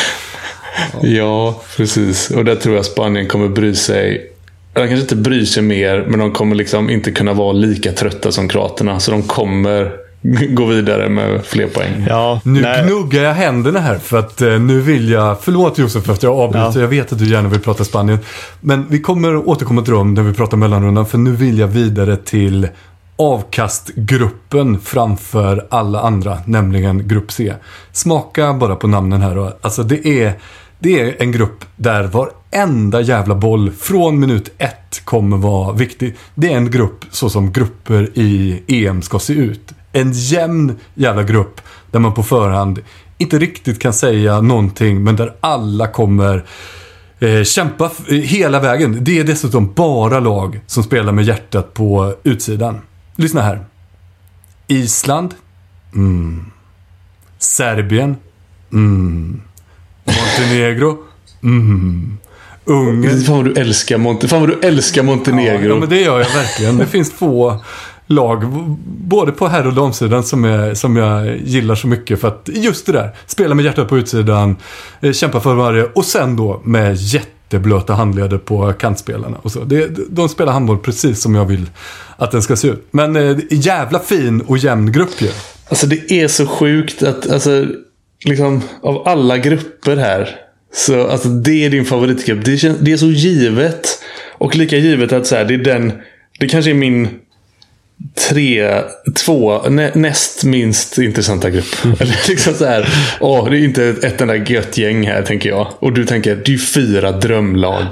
Ja, precis. Och där tror jag Spanien kommer bry sig. De kanske inte bryr sig mer, men de kommer liksom inte kunna vara lika trötta som kroaterna. Så de kommer gå vidare med fler poäng. Ja, nu nej. gnuggar jag händerna här för att eh, nu vill jag, förlåt Josef för att jag avbryter, ja. Jag vet att du gärna vill prata Spanien. Men vi kommer återkomma till dem när vi pratar mellanrundan, för nu vill jag vidare till avkastgruppen framför alla andra, nämligen grupp C. Smaka bara på namnen här då. Alltså det är Det är en grupp där varenda jävla boll från minut ett kommer vara viktig. Det är en grupp så som grupper i E M ska se ut. En jämn jävla grupp där man på förhand inte riktigt kan säga någonting, men där alla kommer eh, kämpa f- hela vägen. Det är dessutom bara lag som spelar med hjärtat på utsidan. Lyssna här. Island. Mm. Serbien. Mm. Montenegro. Mm. Ungern. Fan vad du älskar Monte- Fan vad du älskar Montenegro. Ja, ja, men det gör jag verkligen. Det finns få lag både på herr- och damsidan som jag, som jag gillar så mycket, för att just det där, spela med hjärtat på utsidan, kämpa för varje, och sen då med jätteblöta handleder på kantspelarna och så. Det, de spelar handboll precis som jag vill att den ska se ut. Men eh, jävla fin och jämn grupp ju. Alltså det är så sjukt att alltså liksom, av alla grupper här, så alltså, det är din favoritgrupp. Det är, det är så givet. Och lika givet att så här, det är den, det kanske är min tre, två nä, näst minst intressanta grupp. Mm. Eller liksom så här, åh, det är inte ett, ett enda gött gäng här, tänker jag. Och du tänker, det är ju fyra drömlag.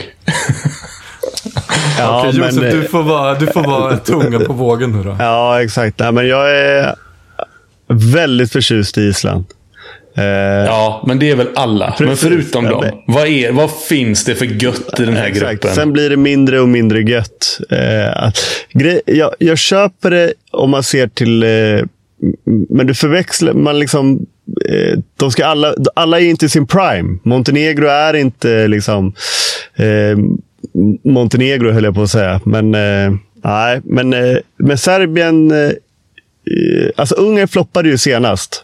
Ja, okej, Josef, men, du får vara, du får vara tungan på vågen nu då. Ja, exakt. Nej, men jag är väldigt förtjust i Island. Uh, ja, men det är väl alla. Precis. Men förutom dem, vad, är, vad finns det för gött i den här Exakt. gruppen? Sen blir det mindre och mindre gött. Uh, att, grej, jag, jag köper det om man ser till uh, men du förväxlar man liksom uh, de ska alla, alla är inte i sin prime. Montenegro är inte liksom uh, Montenegro höll jag på att säga. Men uh, nej, men uh, med Serbien uh, alltså Ungern floppade ju senast.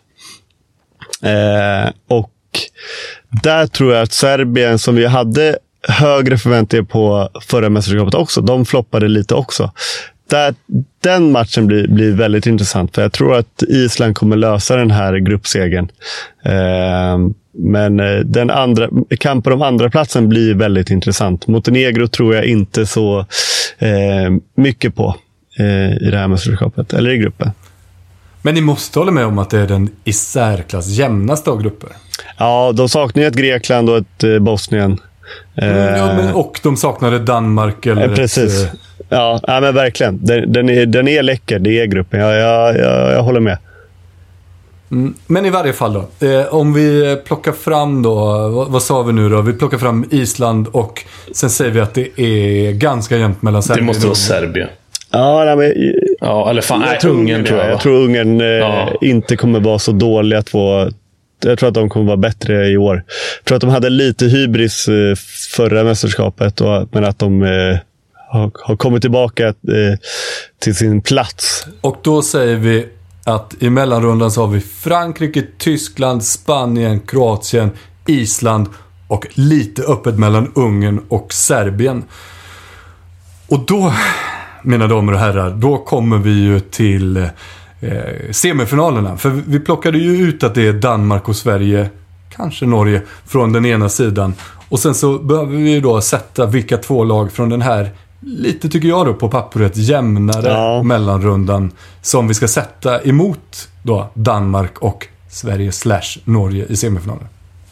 Eh, och där tror jag att Serbien, som vi hade högre förväntningar på förra mästerskapet också, de floppade lite också. Där, den matchen blir, blir väldigt intressant, för jag tror att Island kommer lösa den här gruppsegern. Eh, men den andra, kampen om andra platsen blir väldigt intressant. Montenegro tror jag inte så eh, mycket på eh, i det här mästerskapet, eller i gruppen. Men ni måste hålla med om att det är den i särklass jämnaste av grupper. Ja, de saknar ett Grekland och ett eh, Bosnien. Mm, ja, men, och de saknade Danmark. Eller eh, precis. Ett, ja, ja, men verkligen. Den, den, är, den är läcker, det är gruppen. Jag, jag, jag, jag håller med. Mm, men i varje fall då. Eh, om vi plockar fram då, vad, vad sa vi nu då? Vi plockar fram Island och sen säger vi att det är ganska jämnt mellan Serbien. Det måste vara Serbien. Ja, nej, men, ja, eller fan, jag, nej, tror Ungern, tror jag. jag tror Ungern eh, ja. inte kommer vara så dåliga två. Jag tror att de kommer vara bättre i år. Jag tror att de hade lite hybris eh, förra mästerskapet, och, men att de eh, har, har kommit tillbaka eh, till sin plats. Och då säger vi att i mellanrundan så har vi Frankrike, Tyskland, Spanien, Kroatien, Island och lite öppet mellan Ungern och Serbien. Och då, mina damer och herrar, då kommer vi ju till eh, semifinalerna. För vi plockade ju ut att det är Danmark och Sverige, kanske Norge, från den ena sidan. Och sen så behöver vi ju då sätta vilka två lag från den här lite tycker jag då på pappret jämnare ja. mellanrundan som vi ska sätta emot då Danmark och Sverige slash Norge i semifinalen.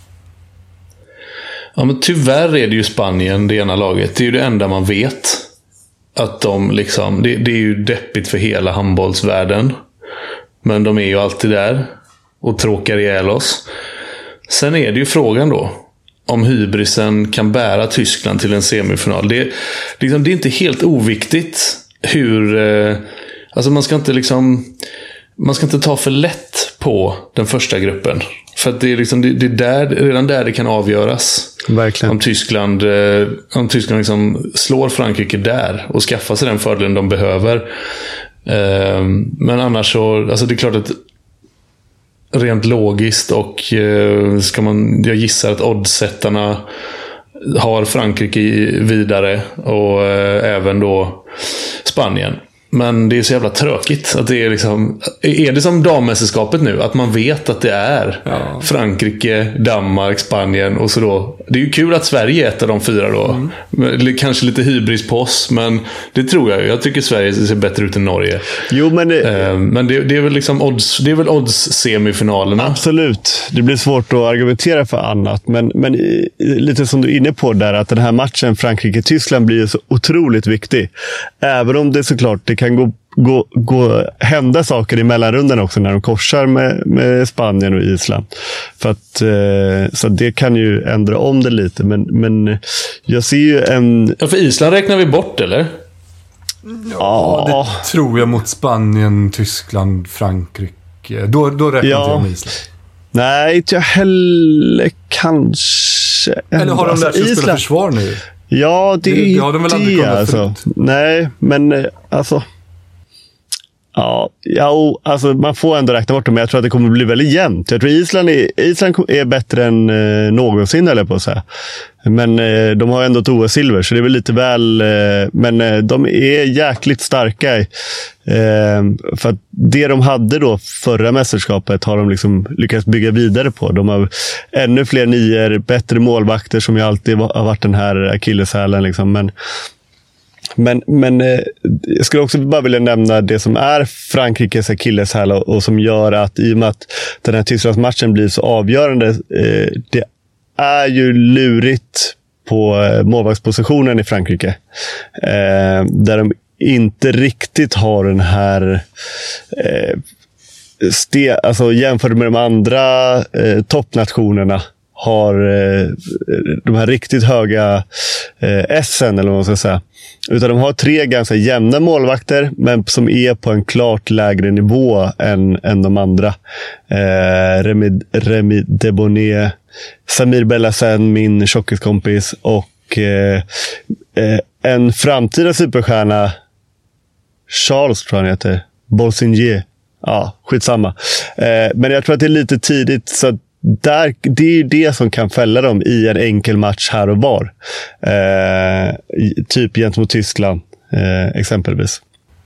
Ja, men tyvärr är det ju Spanien, det ena laget. Det är ju det enda man vet. Att de liksom, det, det är ju deppigt för hela handbollsvärlden. Men de är ju alltid där och tråkar ihjäl oss. Sen är det ju frågan då om hybrisen kan bära Tyskland till en semifinal. Det, liksom, det är inte helt oviktigt hur... Eh, alltså man ska inte liksom... Man ska inte ta för lätt på den första gruppen. För att det är, liksom, det, det är där, redan där det kan avgöras. Verkligen. Om Tyskland, eh, om Tyskland liksom slår Frankrike där och skaffar sig den fördelen de behöver. Eh, men annars så... Alltså det är klart att rent logiskt och eh, ska man, jag gissar att oddsättarna har Frankrike vidare och eh, även då Spanien. Men det är så jävla tråkigt att det är liksom, är det som dammästerskapet nu att man vet att det är ja. Frankrike, Danmark, Spanien och så då. Det är ju kul att Sverige är ett av de fyra då. Mm. Kanske lite hybris på oss, men det tror jag. Jag tycker Sverige ser bättre ut än Norge. Jo, men det, eh, men det, det är väl liksom odds, det är väl odds semifinalerna. Absolut. Det blir svårt att argumentera för annat, men men lite som du är inne på där, att den här matchen Frankrike-Tyskland blir så otroligt viktig. Även om det såklart det kan gå, gå, gå hända saker i mellanrundan också när de korsar med, med Spanien och Island. För att, eh, så det kan ju ändra om det lite. Men, men jag ser ju en... Ja, för Island räknar vi bort, eller? Ja, ja, det tror jag mot Spanien, Tyskland, Frankrike. Då, då räknar ja. inte jag med Island. Nej, inte jag heller kanske. Eller har de lärt sig att spela försvar nu? Ja, det, det, det har de väl aldrig kunnat alltså. Nej, men alltså... Ja, ja, alltså man får ändå räkna bort det, men jag tror att det kommer bli väldigt jämnt. Jag tror Island är, Island är bättre än eh, någonsin, eller på att säga. Men eh, de har ändå ett O S-silver, så det är väl lite väl... Eh, men eh, de är jäkligt starka. Eh, för att det de hade då förra mästerskapet har de liksom lyckats bygga vidare på. De har ännu fler nior, bättre målvakter som ju alltid har varit den här akilleshälen liksom. Men... Men, men eh, jag skulle också bara vilja nämna det som är Frankrikes akilleshäl och, och som gör att i och med att den här Tysklandsmatchen blir så avgörande, eh, det är ju lurigt på eh, målvaktspositionen i Frankrike. Eh, där de inte riktigt har den här eh, ste, alltså jämfört med de andra eh, toppnationerna har eh, de här riktigt höga eh, S-en, eller vad man ska säga. Utan de har tre ganska jämna målvakter, men som är på en klart lägre nivå än, än de andra. Eh, Remy, Remy Debonnet, Samir Bellasen, min tjockiskompis, och eh, eh, en framtida superstjärna, Charles tror han heter, Bolsignier. Ja, skitsamma. Eh, men jag tror att det är lite tidigt, så att Där, det är ju det som kan fälla dem i en enkel match här och var. Eh, typ gentemot Tyskland eh, exempelvis.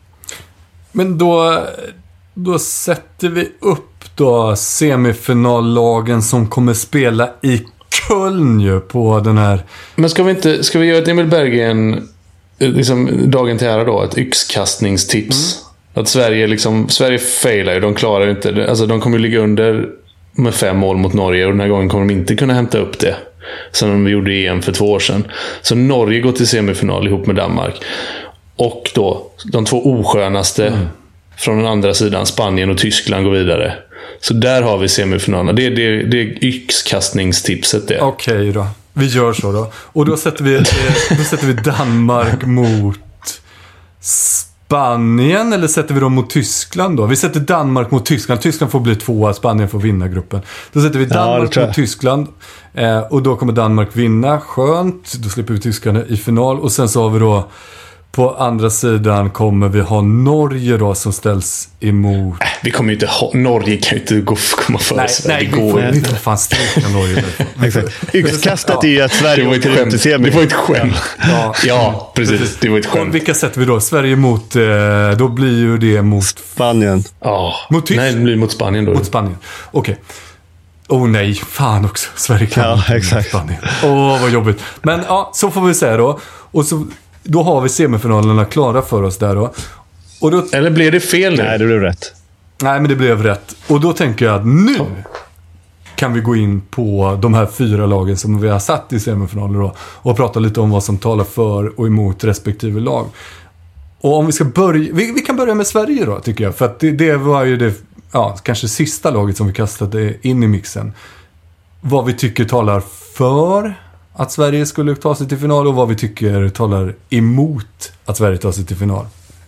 Men då, då sätter vi upp då semifinallagen som kommer spela i Köln ju på den här. Men ska vi inte, ska vi göra ett Emil Berggren liksom dagen till ära då, ett yxkastningstips? Mm. Att Sverige liksom, Sverige failar ju, de klarar ju inte, alltså de kommer ligga under med fem mål mot Norge, och den här gången kommer de inte kunna hämta upp det som de gjorde i E M för två år sedan. Så Norge går till semifinal ihop med Danmark. Och då de två oskönaste mm. från den andra sidan, Spanien och Tyskland, går vidare. Så där har vi semifinalerna. Det är, det, det är yxkastningstipset det. Okej okay, då. Vi gör så då. Och då sätter vi, då sätter vi Danmark mot Spanien, eller sätter vi dem mot Tyskland då? Vi sätter Danmark mot Tyskland. Tyskland får bli tvåa, Spanien får vinna gruppen. Då sätter vi Danmark ja, mot Tyskland. Eh, och då kommer Danmark vinna. Skönt. Då slipper vi Tyskarna i final. Och sen så har vi då på andra sidan kommer vi ha Norge då som ställs emot... Äh, vi kommer ju inte ha... Norge kan ju inte gå, komma för nej, sig. Nej, det går inte. Vi får fan stryka Norge. Yxkastet är ju att Sverige var ett skämt. Det var ett skämt. Ja, ja precis. precis. Det var ett skämt. Och vilka sätter vi då? Sverige mot... Eh, då blir ju det mot... Spanien. Ja. Mot Tyskland. Nej, det blir mot Spanien då. Mot Spanien. Okej. Okay. Åh oh, nej, fan också. Sverige kan ja, exakt. Spanien. Åh, oh, vad jobbigt. Men ja, så får vi säga då. Och så... då har vi semifinalerna klara för oss där då. Och då Eller blev det fel nu? Nej, det blev rätt. Nej, men det blev rätt. Och då tänker jag att nu kan vi gå in på de här fyra lagen som vi har satt i semifinaler då, och prata lite om vad som talar för och emot respektive lag. Och om vi ska börja... Vi, vi kan börja med Sverige då, tycker jag. För att det, det var ju det ja, kanske sista laget som vi kastade in i mixen. Vad vi tycker talar för att Sverige skulle ta sig till final och vad vi tycker talar emot att Sverige tar sig till final.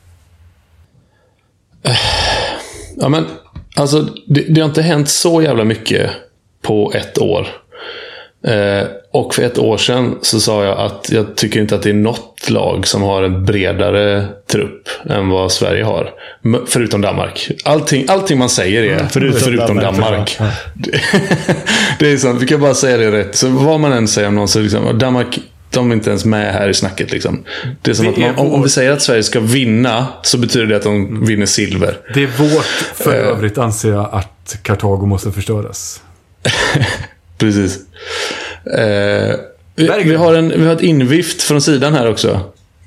Ja, men alltså det, det har inte hänt så jävla mycket på ett år. Eh, och för ett år sedan så sa jag att jag tycker inte att det är något lag som har en bredare trupp än vad Sverige har. Förutom Danmark. Allting, allting man säger är mm, förutom, förutom Danmark. Danmark. Ja. Det, det är sant, vi kan bara säga det rätt. Så vad man än säger om någon så liksom, Danmark, de är inte ens med här i snacket liksom. Det är som det att man, är om, om vi säger att Sverige ska vinna så betyder det att de mm. vinner silver. Det är vårt, för övrigt anser jag att Kartago måste förstöras. Precis. Eh, vi, vi, har en, vi har ett invift från sidan här också.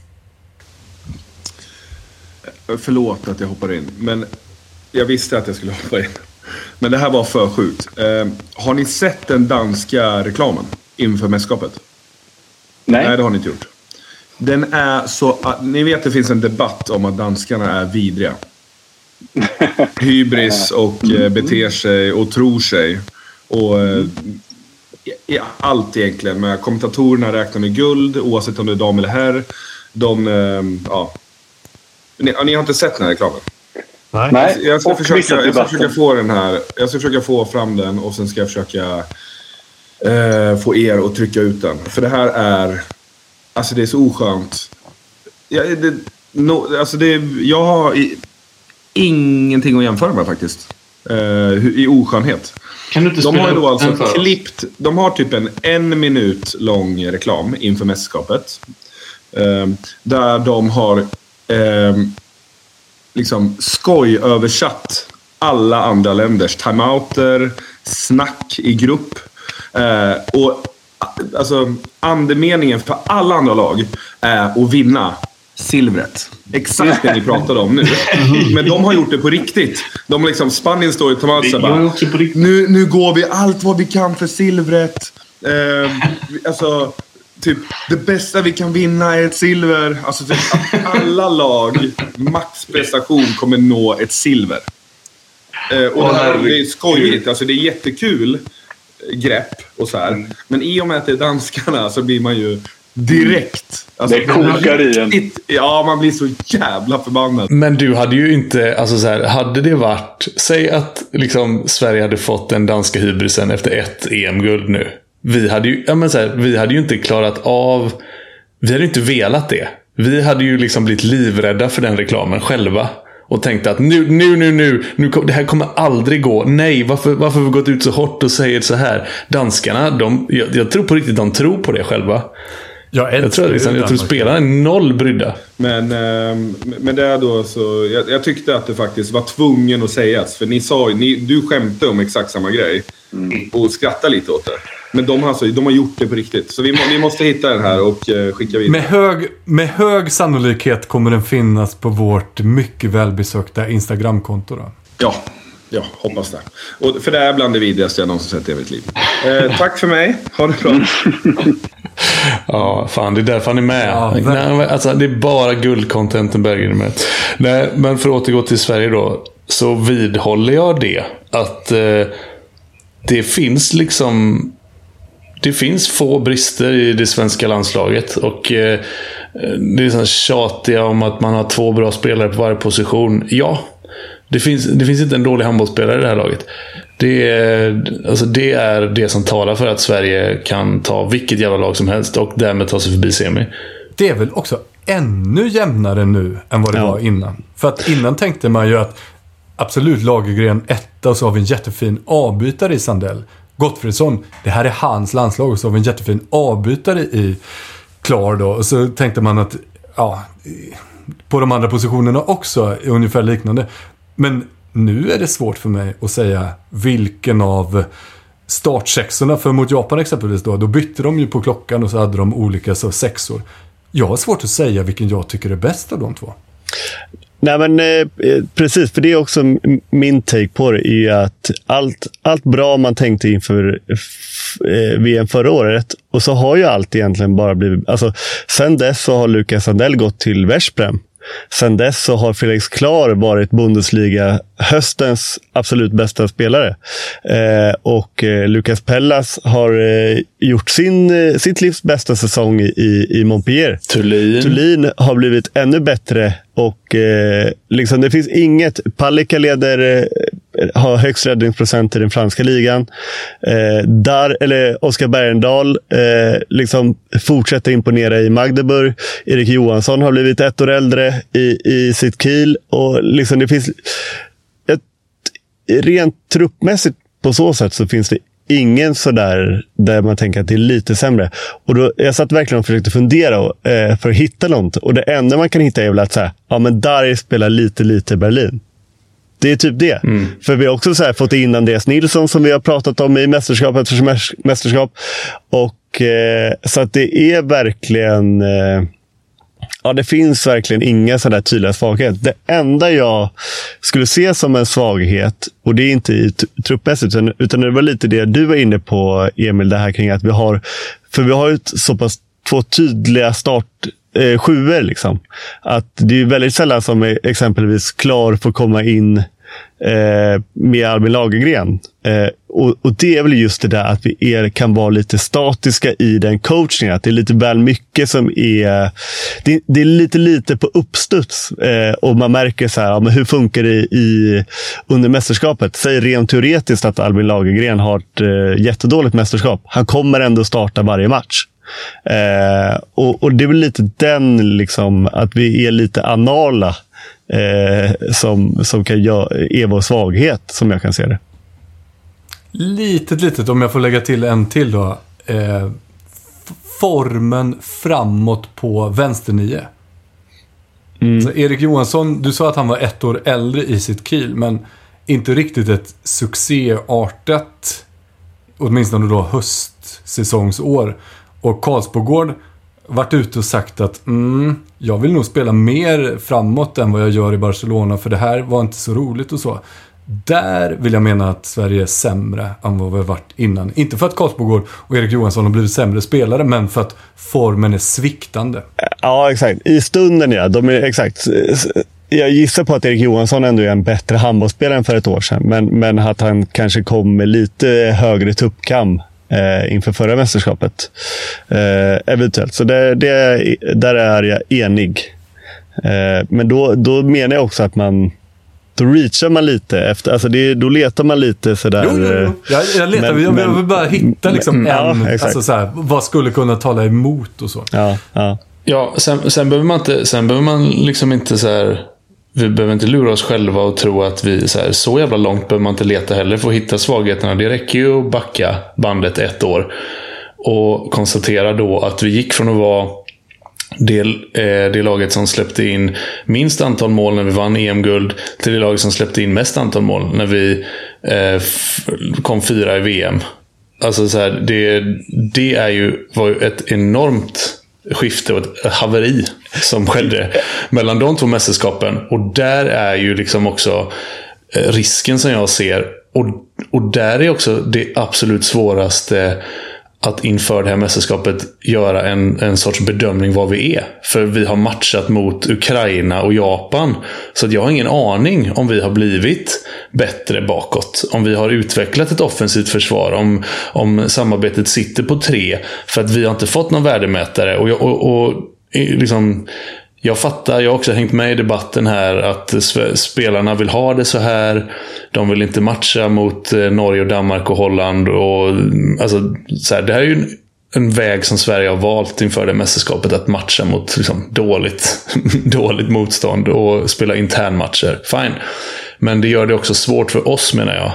Förlåt att jag hoppar in, men jag visste att jag skulle hoppa in. Men det här var för sjukt. Eh, har ni sett den danska reklamen inför mästerskapet? Nej. Nej, det har ni inte gjort. Den är så... Ni vet att det finns en debatt om att danskarna är vidriga. Hybris och eh, beter sig och tror sig. Och eh, i allt egentligen. Men kommentatorerna räknar med guld oavsett om det är dam eller herr. De, eh, ja... Ni, ni har inte sett den här reklamen? Nej. Nej. Jag, jag, ska försöka, jag ska försöka få den här. Jag ska försöka få fram den och sen ska jag försöka eh, få er att trycka ut den. För det här är... Alltså det är så oskönt. Ja, det, no, alltså det, jag har i, ingenting att jämföra med faktiskt. Eh, i oskönhet. Kan du inte de har ju då alltså för klippt... De har typ en en minut lång reklam inför mästerskapet. Eh, där de har... Eh, liksom skoj-översatt alla andra länders timeouter, snack i grupp. Eh, och alltså andemeningen för alla andra lag är att vinna silvret. Exakt det ni pratade om nu. Men de har gjort det på riktigt. De har liksom Spanien står i timeout bara, nu, nu går vi allt vad vi kan för silvret. Eh, alltså... Typ, det bästa vi kan vinna är ett silver. Alltså typ, alla lag maxprestation kommer nå ett silver. Eh, och oh, det här det är skojigt. Alltså det är jättekul grepp och så här. Mm. Men i och med att det är danskarna så blir man ju direkt... Alltså, det kokar i en. Ja, man blir så jävla förbannad. Men du hade ju inte... Alltså så här, hade det varit... Säg att liksom, Sverige hade fått den danska hybrisen efter ett E M-guld nu. Vi hade ju, ja men så här, vi hade ju inte klarat av, vi hade ju inte velat det. Vi hade ju liksom blivit livrädda för den reklamen själva och tänkte att nu, nu, nu, nu, nu det här kommer aldrig gå. Nej, varför, varför har vi gått ut så hårt och säger så här? Danskarna, de, jag, jag tror på riktigt de tror på det själva. Jag, jag tror liksom, jag tror spelarna är noll brydda. Men, eh, men det är då så, jag, jag tyckte att det faktiskt var tvungen att sägas. För ni sa ni, du skämte om exakt samma grej mm. och skrattade lite åt det. Men de har, alltså, de har gjort det på riktigt. Så vi, må, vi måste hitta den här och uh, skicka vidare. Med hög, med hög sannolikhet kommer den finnas på vårt mycket välbesökta Instagramkonto då. Ja, ja, hoppas det. Och, för det är bland det vidrigaste jag någonsin sett i mitt liv. Eh, tack för mig. Ha det bra. Ja, fan, det är därför han är med. Ja, Nej, alltså, det är bara guldcontenten Berger är med. Nej, men för att återgå till Sverige då, så vidhåller jag det. Att eh, det finns liksom... Det finns få brister i det svenska landslaget och eh, det är så tjatiga om att man har två bra spelare på varje position. Ja, det finns, det finns inte en dålig handbollsspelare i det här laget. Det är, alltså det är det som talar för att Sverige kan ta vilket jävla lag som helst och därmed ta sig förbi semi. Det är väl också ännu jämnare nu än vad det ja. var innan. För att innan tänkte man ju att absolut Lagergren etta och så har vi en jättefin avbytare i Sandell. Gottfridsson, det här är hans landslag och så har vi en jättefin avbytare i Klar då. Och så tänkte man att ja, på de andra positionerna också är ungefär liknande. Men nu är det svårt för mig att säga vilken av startsexorna, för mot Japan exempelvis då, då bytte de ju på klockan och så hade de olika så sexor. Jag har svårt att säga vilken jag tycker är bäst av de två. Nej men eh, precis, för det är också min take på det, är att allt, allt bra man tänkte inför eh, V M förra året, och så har ju allt egentligen bara blivit, alltså sen dess så har Lucas Sandell gått till Veszprem. Sen dess så har Felix Klar varit Bundesliga höstens absolut bästa spelare. Eh, och eh, Lucas Pellas har eh, gjort sin, eh, sitt livs bästa säsong i, i Montpellier. Thulin. Thulin har blivit ännu bättre och eh, liksom det finns inget. Palicka leder, eh, har högst räddningsprocent i den franska ligan. Eh, där, eller Oskar Bergendahl eh, liksom fortsätter imponera i Magdeburg. Erik Johansson har blivit ett år äldre i, i sitt Kiel, och liksom det finns ett, rent truppmässigt på så sätt så finns det ingen sådär där man tänker att det är lite sämre. Och då, jag satt verkligen och försökte fundera och, eh, för att hitta något. Och det enda man kan hitta är väl att säga, ja men där spelar lite lite Berlin. Det är typ det. Mm. För vi har också så här fått in Andreas Nilsson som vi har pratat om i mästerskap efter mästerskap. Och eh, så att det är verkligen eh, ja, det finns verkligen inga sådär tydliga svaghet. Det enda jag skulle se som en svaghet, och det är inte i truppmässigt, utan, utan det var lite det du var inne på, Emil, det här kring att vi har, för vi har ju så pass två tydliga start eh, sjuor liksom. Att det är väldigt sällan som exempelvis Klar får komma in Eh, med Albin Lagergren. Eh, och, och det är väl just det där att vi är, kan vara lite statiska i den coachningen. Att det är lite väl mycket som är... Det, det är lite lite på uppstuds. Eh, och man märker så här, ja, men hur funkar det i, under mästerskapet? Säg rent teoretiskt att Albin Lagergren har ett eh, jättedåligt mästerskap. Han kommer ändå starta varje match. Eh, och, och det är väl lite den liksom, att vi är lite anala Eh, som, som kan göra, är vår svaghet, som jag kan se det. Litet, litet, om jag får lägga till en till då. Eh, formen framåt på vänsternio. Mm. Så Erik Johansson, du sa att han var ett år äldre i sitt Kiel, men inte riktigt ett succéartat, åtminstone då höstsäsongsår. Och Karlsbogård varit ute och sagt att mm, jag vill nog spela mer framåt än vad jag gör i Barcelona, för det här var inte så roligt och så. Där vill jag mena att Sverige är sämre än vad vi har varit innan. Inte för att Karlsbogård och Erik Johansson har blivit sämre spelare, men för att formen är sviktande. Ja, exakt. I stunden, ja. De är, exakt. Jag gissar på att Erik Johansson ändå är en bättre handbollsspelare än för ett år sedan. Men, men att han kanske kom med lite högre tuppkam Eh, inför förra mästerskapet. Eh, eventuellt. Så det, det, där är jag enig. Eh, men då, då menar jag också att man då reachar man lite efter, alltså det, då letar man lite sådär. Jo, jo, jo. Jag, jag letar, men, jag vill men, bara hitta liksom men, en, ja, alltså såhär, vad skulle kunna tala emot och så. Ja, ja. Ja, sen, sen behöver man inte, sen behöver man liksom inte så här. Vi behöver inte lura oss själva och tro att vi så, här, så jävla långt behöver man inte leta heller för att hitta svagheterna. Det räcker ju att backa bandet ett år och konstatera då att vi gick från att vara det, eh, det laget som släppte in minst antal mål när vi vann E M-guld till det laget som släppte in mest antal mål när vi eh, f- kom fyra i V M. Alltså så här, det, det är ju, var ju ett enormt skifte och ett haveri som skedde mellan de två mästerskapen. Och där är ju liksom också risken som jag ser. Och, och där är också det absolut svåraste att inför det här mästerskapet göra en, en sorts bedömning vad vi är. För vi har matchat mot Ukraina och Japan. Så att jag har ingen aning om vi har blivit bättre bakåt. Om vi har utvecklat ett offensivt försvar. Om, om samarbetet sitter på tre. För att vi har inte fått någon värdemätare. Och, jag, och, och liksom... Jag fattar, jag har också hängt med i debatten här att spelarna vill ha det så här. De vill inte matcha mot Norge och Danmark och Holland. Och, alltså, så här, det här är ju en, en väg som Sverige har valt inför det mästerskapet, att matcha mot liksom, dåligt, dåligt motstånd och spela internmatcher. Fine. Men det gör det också svårt för oss, menar jag,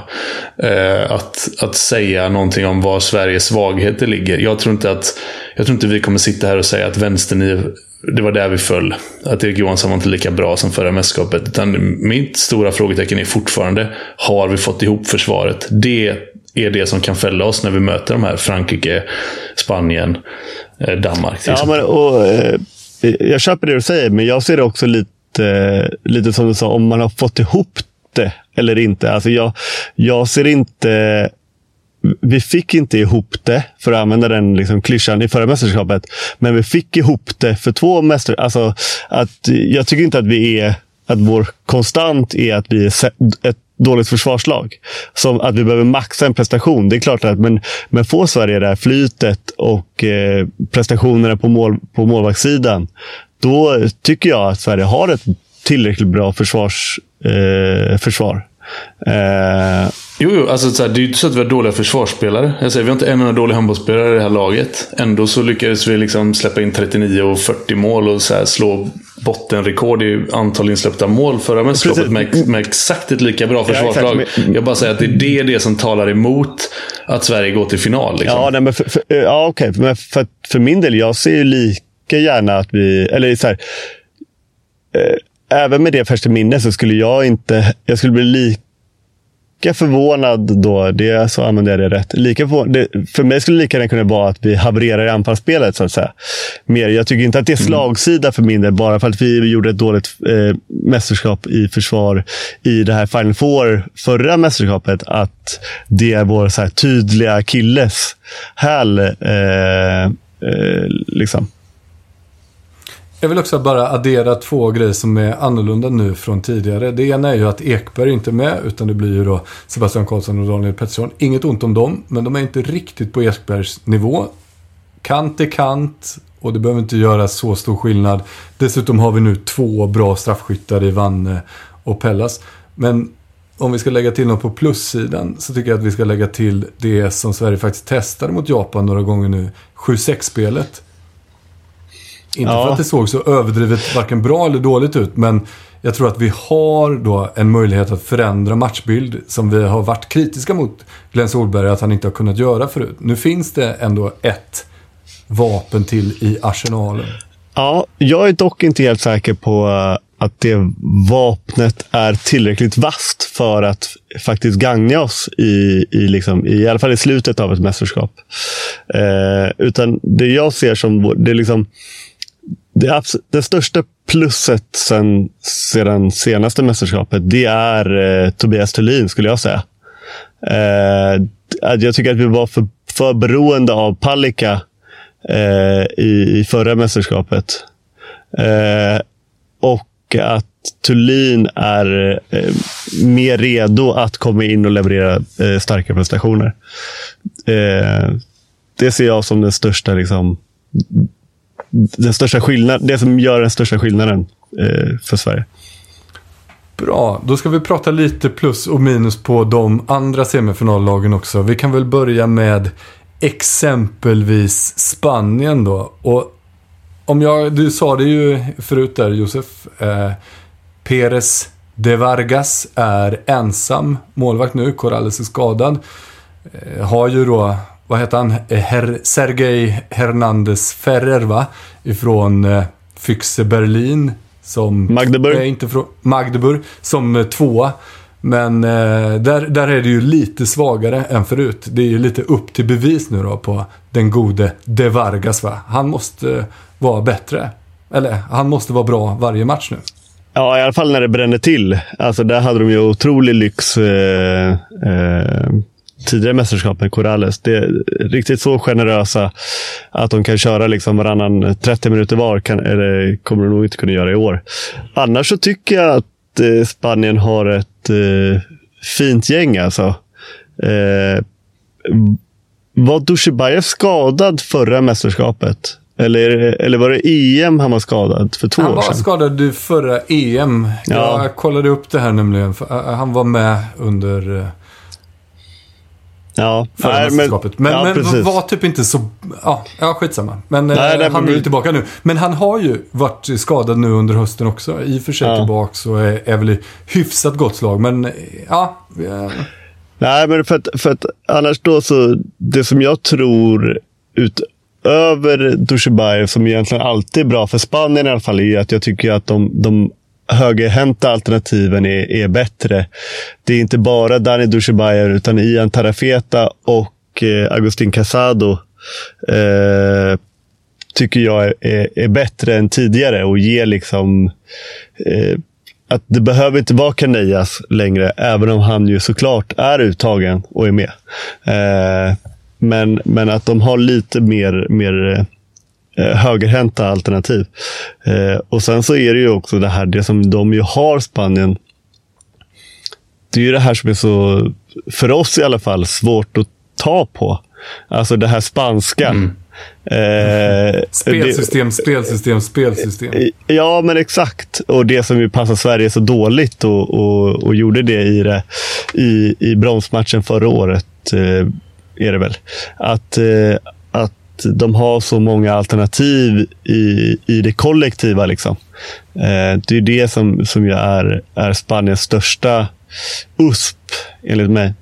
eh, att, att säga någonting om var Sveriges svagheter ligger. Jag tror inte att jag tror inte vi kommer sitta här och säga att vänsternio, det var där vi föll. Att Erik Johansson var inte lika bra som förra mästerskapet. Utan mitt stora frågetecken är fortfarande, har vi fått ihop försvaret? Det är det som kan fälla oss när vi möter de här Frankrike, Spanien, Danmark. Ja, men, och, jag köper det du säger, men jag ser det också lite, lite som du sa, om man har fått ihop det eller inte. Alltså jag, jag ser inte... Vi fick inte ihop det, för att använda den liksom klyschan, i förra mästerskapet. Men vi fick ihop det för två mäster. Alltså, att, jag tycker inte att vi är... Att vår konstant är att vi är ett dåligt försvarslag. Som att vi behöver maxa en prestation. Det är klart att, men, men får Sverige det här flytet och eh, prestationerna på, mål, på målvaktssidan, då tycker jag att Sverige har ett tillräckligt bra försvars, eh, försvar. Eh, Jo, jo, alltså så här, det är ju inte så att vi har dåliga försvarsspelare. Jag säger, vi har inte en enda dålig handbollsspelare i det här laget. Ändå så lyckades vi liksom släppa in trettionio och fyrtio mål och så här slå bottenrekord i antal insläppta mål förra mästerskapet med, med exakt ett lika bra försvarslag. Ja, exakt. Jag bara säger att det är det, det som talar emot att Sverige går till final. Liksom. Ja, nej, men för, för, ja, okej. Men för, för min del, jag ser ju lika gärna att vi... Eller så här... Eh, även med det första minne så skulle jag inte... Jag skulle bli lika förvånad då, det, så använder jag det rätt. Lika för, det, för mig skulle det lika gärna kunna vara att vi havererar i anfallsspelet, så att säga. Mer, jag tycker inte att det är slagsida för min del, bara för att vi gjorde ett dåligt eh, mästerskap i försvar i det här Final Four förra mästerskapet, att det är vår så här tydliga killes häl eh, eh, liksom. Jag vill också bara addera två grejer som är annorlunda nu från tidigare. Det ena är ju att Ekberg inte är med, utan det blir ju då Sebastian Karlsson och Daniel Pettersson. Inget ont om dem, men de är inte riktigt på Ekbergs nivå. Kant är kant, och det behöver inte göra så stor skillnad. Dessutom har vi nu två bra straffskyttar i Vanne och Pellas. Men om vi ska lägga till något på plussidan, så tycker jag att vi ska lägga till det som Sverige faktiskt testade mot Japan några gånger nu. sju sex-spelet. Inte ja. för att det såg så överdrivet varken bra eller dåligt ut, men jag tror att vi har då en möjlighet att förändra matchbild som vi har varit kritiska mot Glenn Solberg att han inte har kunnat göra förut. Nu finns det ändå ett vapen till i arsenalen. Ja, jag är dock inte helt säker på att det vapnet är tillräckligt vasst för att faktiskt gagna oss i, i, liksom, i alla fall i slutet av ett mästerskap. Eh, utan det jag ser som det är liksom Det, det största plusset sen, sedan senaste mästerskapet, det är eh, Tobias Thulin, skulle jag säga. Eh, jag tycker att vi var för, för beroende av Palicka eh, i, i förra mästerskapet. Eh, och att Thulin är eh, mer redo att komma in och leverera eh, starka prestationer. Eh, det ser jag som den största liksom den största skillnaden, det som gör den största skillnaden eh, för Sverige. Bra, då ska vi prata lite plus och minus på de andra semifinallagen också. Vi kan väl börja med exempelvis Spanien då. Och om jag, du sa det ju förut där, Josef, eh, Pérez de Vargas är ensam målvakt nu. Corrales är skadad. Eh, har ju då, vad heter han? Her- Sergej Hernández Ferrer, va? Ifrån eh, Füchse Berlin. Som Magdeburg. Är inte från Magdeburg. Som eh, tvåa. Men eh, där, där är det ju lite svagare än förut. Det är ju lite upp till bevis nu då på den gode De Vargas, va? Han måste eh, vara bättre. Eller han måste vara bra varje match nu. Ja, i alla fall när det bränner till. Alltså där hade de ju otrolig lyx eh, eh, tidigare mästerskapen, Corrales. Det är riktigt så generösa att de kan köra liksom varannan trettio minuter var. Kan, eller kommer de nog inte kunna göra i år. Annars så tycker jag att eh, Spanien har ett eh, fint gäng alltså. Eh, var Dushibayev skadad förra mästerskapet? Eller, eller var det E M han var skadad för två han år sedan? Han var skadad i förra E M. Ja. Jag kollade upp det här nämligen. Han var med under ja. förra Nej, mästerskapet. Men, ja, men, men var typ inte så... Ja, ja skitsamma. Men nej, nej, han är ju tillbaka nu. Men han har ju varit skadad nu under hösten också. I och för sig ja. tillbaka så är, är väl i hyfsat gott slag. Men ja... ja. Nej, men för att, för att annars då så... Det som jag tror ut över Dushibayev, som egentligen alltid är bra för Spanien i alla fall, är att jag tycker att de, de högerhänta alternativen är, är bättre. Det är inte bara Dani Dushibayev utan Ian Tarafeta och eh, Agustin Casado. Eh, tycker jag är, är, är bättre än tidigare och ger liksom eh, att det behöver inte vara Canellas längre, även om han ju såklart är uttagen och är med. Eh, men, men att de har lite mer, mer eh, högerhänta alternativ. Eh, och sen så är det ju också det här, det som de ju har Spanien. Det är ju det här som är så, för oss i alla fall, svårt att ta på. Alltså det här spanska. Mm. Eh, spelsystem, det, spelsystem, spelsystem. Ja, men exakt. Och det som ju passar Sverige så dåligt och, och, och gjorde det i, det i, i bronsmatchen förra året eh, är det väl. Att, eh, att de har så många alternativ i, i det kollektiva liksom. Eh, det är det som, som ju är, är Spaniens största U S P enligt mig.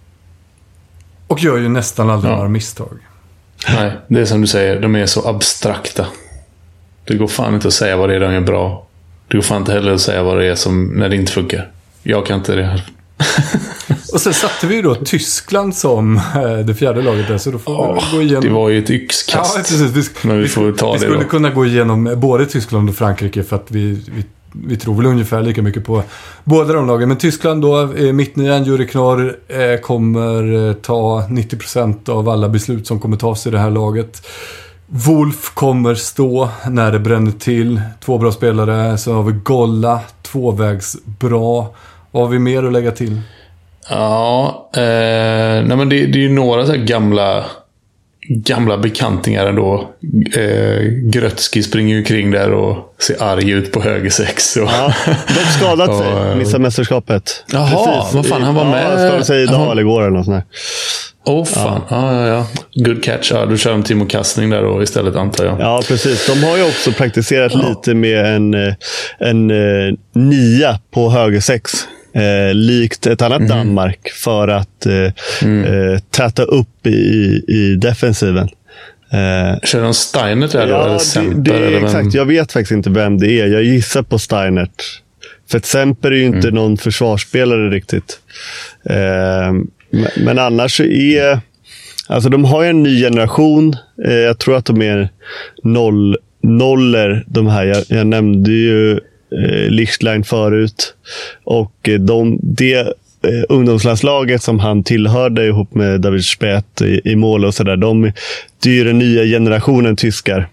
Och gör ju nästan aldrig ja. några misstag. Nej, det är som du säger, de är så abstrakta. Det går fan inte att säga vad det är de är bra. Det går fan inte heller att säga vad det är som när det inte funkar. Jag kan inte det här. Och sen satte vi ju då Tyskland som det fjärde laget där, så då får oh, vi gå igenom. Det var ju ett yxkast. Ja, precis. Vi, Men vi får ta vi det skulle då. kunna gå igenom både Tyskland och Frankrike, för att vi, vi, vi tror väl ungefär lika mycket på båda de lagen. Men Tyskland då, mittnian Juri Knorr eh, kommer eh, ta nittio procent av alla beslut som kommer tas i det här laget. Wolf kommer stå när det bränner till. Två bra spelare. Så har vi Golla, tvåvägs bra. Vad har vi mer att lägga till? Ja, eh, nej men det, det är ju några så här gamla gamla bekantingar ändå. Eh, Grötzky springer ju kring där och ser arg ut på höger sex. Och ja, de skadat sig, missar mästerskapet. Jaha, precis. Vad fan, han var ja, med. Han skadade sig idag eller igår eller något sånt där. Åh oh, fan, ja. Ja, ja, ja. Good catch, ja, du kör en Timo Kastning där då istället, antar jag. Ja, precis. De har ju också praktiserat ja. lite med en, en, en nia på höger sex. Eh, likt ett annat mm. Danmark för att eh, mm. eh, täta upp i, i defensiven. Eh, Kör de Steinert där då? Ja, eller Semper, det, det, eller exakt. Jag vet faktiskt inte vem det är. Jag gissar på Steinert. För att Semper är ju inte mm. någon försvarsspelare riktigt. Eh, men, men annars så är... Alltså de har ju en ny generation. Eh, jag tror att de är noll, noller, de här. Jag, jag nämnde ju eh, Lichtlein förut. Och eh, de, det eh, ungdomslandslaget som han tillhörde ihop med David Spät i, i mål och sådär. De, det är ju den nya generationen tyskar.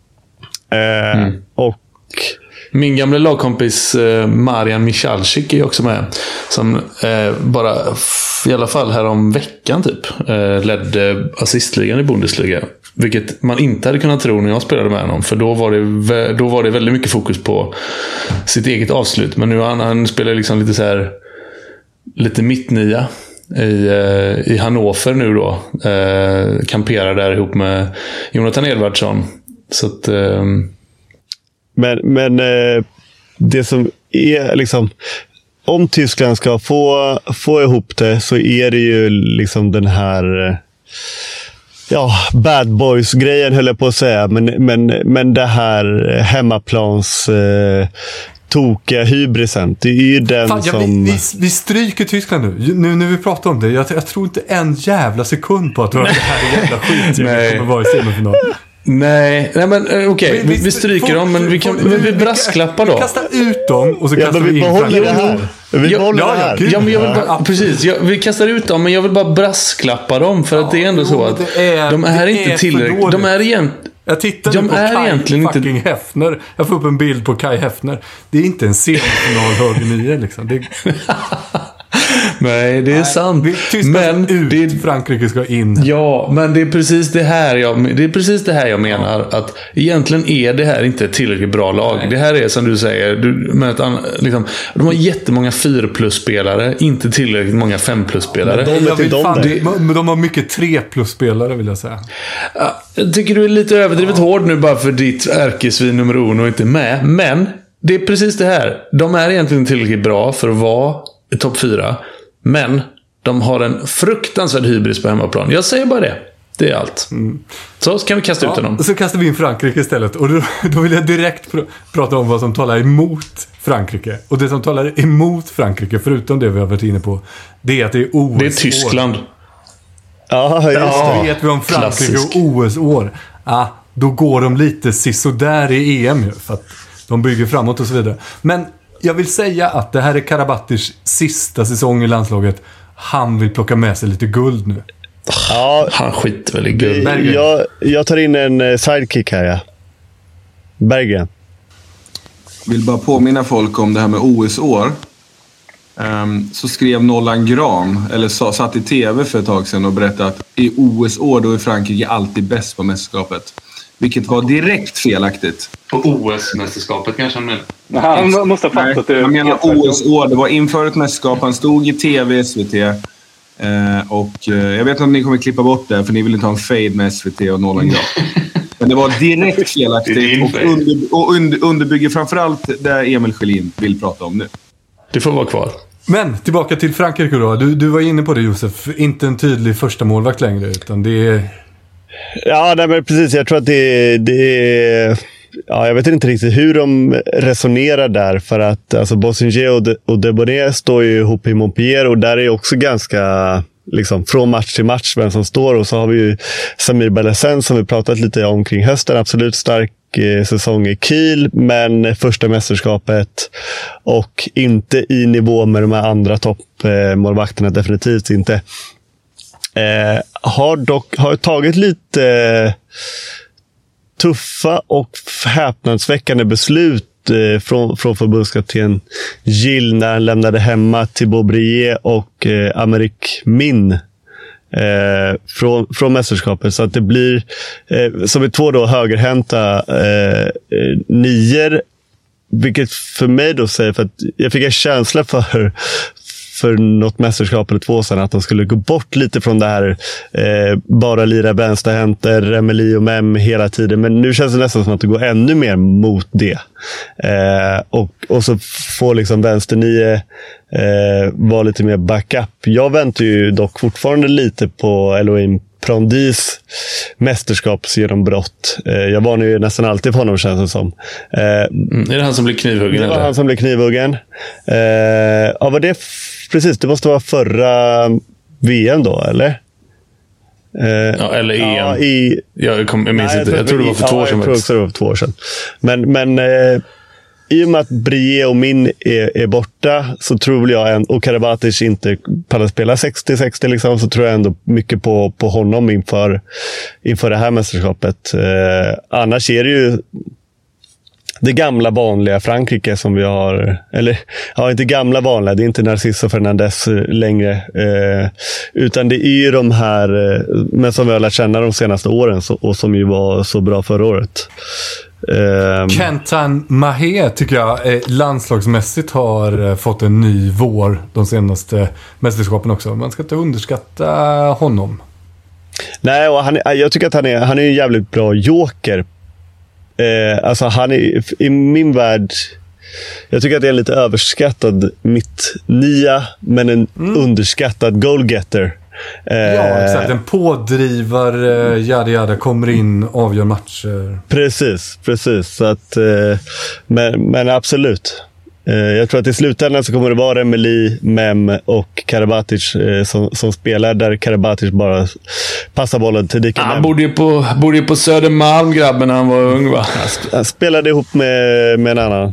Eh, mm. Och... Min gamla lagkompis eh, Marian Michalczyk är också med. Som eh, bara, f- i alla fall här om veckan typ, eh, ledde assistligan i Bundesliga. Vilket man inte hade kunnat tro när jag spelade med honom. För då var det, vä- då var det väldigt mycket fokus på sitt eget avslut. Men nu han, han spelar liksom lite så här, lite mittnia i, eh, i Hannover nu då. Eh, kamperar där ihop med Jonathan Edvardsson. Så att... Eh, Men, men eh, det som är liksom, om Tyskland ska få, få ihop det, så är det ju liksom den här eh, ja, bad boys-grejen höll jag på att säga. Men, men, men det här hemmaplans eh, tokiga hybrisen. Det är ju den Fan, ja, som... Vi, vi, vi stryker Tyskland nu. Nu när vi pratar om det. Jag, jag tror inte en jävla sekund på att det här jävla skit kommer vara i semifinal. Nej, nej men okej, okay. vi, vi, vi stryker dem, men vi, kan, men vi brasklappar då. Vi kastar ut dem och så ja, kastar vi vi in behåller det här. Vi ja, behåller ja, det här. Ja, men jag vill bara, precis, jag, vi kastar ut dem, men jag vill bara brasklappa dem, för att det är ändå så att är, de är inte är tillräckligt. De är egentligen... Jag tittade de på är Kai egentligen fucking inte... Hefner. Jag får upp en bild på Kai Hefner. Det är inte en semifinal höger nio liksom. Det... Nej, det är Nej, sant. Men ut, det, Frankrike ska in. Ja, men det är precis det här jag, det är precis det här jag menar. Att egentligen är det här inte ett tillräckligt bra lag. Nej. Det här är som du säger. Du, med ett an, liksom, de har jättemånga fyra plus-spelare. Inte tillräckligt många fem plus-spelare. Men de, de, fan, det, de har mycket tre plus-spelare vill jag säga. Jag tycker du är lite överdrivet ja. hård nu bara för ditt ärkesvin nummer uno och inte med. Men det är precis det här. De är egentligen tillräckligt bra för att vara i topp fyra. Men de har en fruktansvärd hybris på hemmaplan. Jag säger bara det. Det är allt. Mm. Så kan vi kasta ja, ut honom. Och så kastar vi in Frankrike istället. Och då, då vill jag direkt pr- prata om vad som talar emot Frankrike. Och det som talar emot Frankrike, förutom det vi har varit inne på, det är att det är O S-år. Det är Tyskland. Ja, just ja, det. vet vi om Frankrike Klassisk. Och O S-år. Ah, då går de lite sisådär i E M ju, för att de bygger framåt och så vidare. Men jag vill säga att det här är Karabatic sista säsong i landslaget. Han vill plocka med sig lite guld nu. Ja, han skiter väl i guld. Jag, jag tar in en sidekick här, ja. Berggren. Vill bara påminna folk om det här med O S-år. Um, så skrev Nollan Gran, eller sa, satt i tv för ett tag sedan och berättade att i O S-år då är Frankrike alltid bäst på mästerskapet. Vilket var direkt felaktigt. På O S-mästerskapet kanske han menar? Han måste ha fattat det. Jag menar O S-år, det var inför ett mästerskap. Han stod i tv, S V T. Eh, och eh, jag vet inte om ni kommer klippa bort det, för ni vill inte ha en fade med S V T och Nollan Gran. Men det var direkt felaktigt och, under, och under, underbygger framförallt det Emil Sjölin vill prata om nu. Det får vara kvar. Men tillbaka till Frankrike då. Du, du var inne på det, Josef. Inte en tydlig första målvakt längre, utan det är... Ja, nej, men precis. Jag tror att det, det är... Ja, jag vet inte riktigt hur de resonerar där. För att alltså, Bossinger och, de, och Debonnet står ju ihop i Montpellier. Och där är också ganska... Liksom, från match till match vem som står. Och så har vi ju Samir Belassen som vi pratat lite om kring hösten. Absolut stark eh, säsong i Kiel, men första mästerskapet och inte i nivå med de här andra toppmålvakterna, eh, definitivt inte. Eh, har dock har tagit lite eh, tuffa och häpnadsväckande beslut Från, från förbundskapten Gilles när han lämnade hemma Thibaut Brier och eh, Amerik Min eh, från, från mästerskapet. Så att det blir eh, som är två då högerhänta eh, nior, vilket för mig då säger, för att jag fick en känsla för för något mästerskap eller två sedan att de skulle gå bort lite från det här eh, bara lira vänsterhänter, Emily och Mem hela tiden. Men nu känns det nästan som att det går ännu mer mot det. Eh, och, och så får liksom vänsternio eh, vara lite mer backup. Jag väntar ju dock fortfarande lite på Elohim Prondis mästerskapsgenombrott. Eh, jag var nu nästan alltid på honom, känns det som. Eh, mm, är det han som blir knivhuggen? Det var eller? han som blev knivhuggen. Eh, ja, var det f- precis, det måste vara förra V M då, eller? Eh, ja, eller E M. Ja, i, jag, kom, jag minns nej, inte. Jag, jag tror det var för ja, två år sedan. Jag tror också det var för två år sedan. Men, men eh, i och med att Brier och Min är, är borta, så tror väl jag, en, och Karabatic inte pallar spela sextio sextio liksom, så tror jag ändå mycket på, på honom inför, inför det här mästerskapet. Eh, annars är det ju det gamla vanliga Frankrike som vi har, eller ja, inte gamla vanliga, det är inte Narciso Fernandez längre, eh, utan det är ju de här, eh, men som vi har lärt känna de senaste åren, så, och som ju var så bra förra året. Um, Kentan Mahé tycker jag eh, landslagsmässigt har eh, fått en ny vår de senaste mästerskapen också. Man ska inte underskatta honom. Nej, och han, jag tycker att han är, han är en jävligt bra joker. Eh, alltså han är i min värld, jag tycker att det är en lite överskattad mitt-nia, men en mm. underskattad goalgetter. Ja, exakt. En pådrivare, jada jada, kommer in, avgör matcher. Precis, precis. Så att, men, men absolut. Jag tror att i slutändan så kommer det vara Emily, Mem och Karabatic som, som spelar, där Karabatic bara passar bollen till Dika. Han bodde ju på, bodde ju på Södermalm, grabben, när han var ung, va? Han spelade ihop med, med en annan.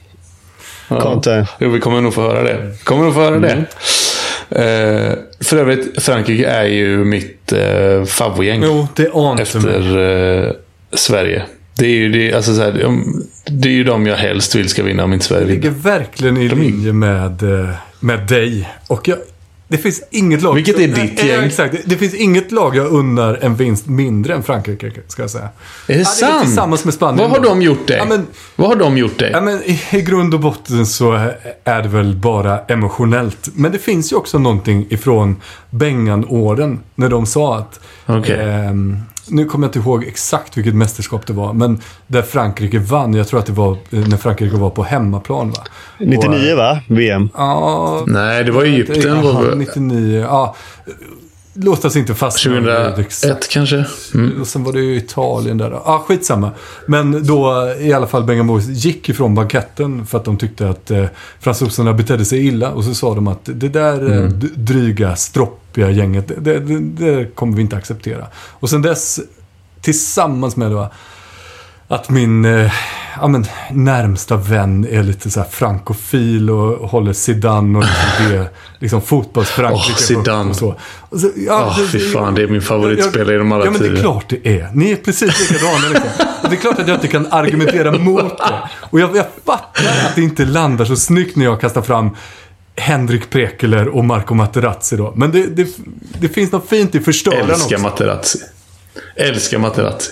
Ja. Jo, vi kommer nog få höra det. Kommer nog få höra mm. det. Uh, för övrigt, Frankrike är ju mitt uh, favoritgäng. Jo, det är efter uh, Sverige. Det är ju det, alltså så här, de, det är ju de jag helst vill ska vinna, om inte Sverige vinner. Det ligger verkligen i linje med, med dig. Och jag, det finns inget lag... Vilket är ditt äh, gäng? Exakt. Det, det finns inget lag jag unnar en vinst mindre än Frankrike, ska jag säga. Är det ja, sant? Det är tillsammans med Spanien. Vad har de gjort dig? Ja, men, Vad har de gjort dig? Ja, men, i, I grund och botten så är det väl bara emotionellt. Men det finns ju också någonting ifrån Bengan-åren, när de sa att... Okay. Eh, nu kommer jag inte ihåg exakt vilket mästerskap det var, men där Frankrike vann. Jag tror att det var när Frankrike var på hemmaplan, va? nittionio, och, va? V M. Ja. Nej, det var Egypten. Ja, var... nittionio, ja. Låt oss inte fast tjugohundraett kanske. Mm. Och sen var det ju Italien där. Ja, ah, skitsamma. Men då i alla fall Bengan Boys gick ifrån banketten för att de tyckte att eh, fransoserna betedde sig illa. Och så sa de att det där mm. eh, dryga, stroppiga gänget, det, det, det kommer vi inte acceptera. Och sen dess tillsammans med då att min eh, ja, men, närmsta vän är lite så här frankofil och håller Zidane och liksom det liksom fotbollsfrankrike oh, Zidane. och så. Och så ja, oh, fy fan, det är min favoritspelare genom alla ja, men det är tider. klart det är. Ni är precis likadana liksom. Och det är klart att jag inte kan argumentera mot det. Och jag, jag fattar att det inte landar så snyggt när jag kastar fram Henrik Prekeler och Marco Materazzi då. Men det, det, det finns något fint i förstöran också. Älskar Materazzi. Älskar Materazzi.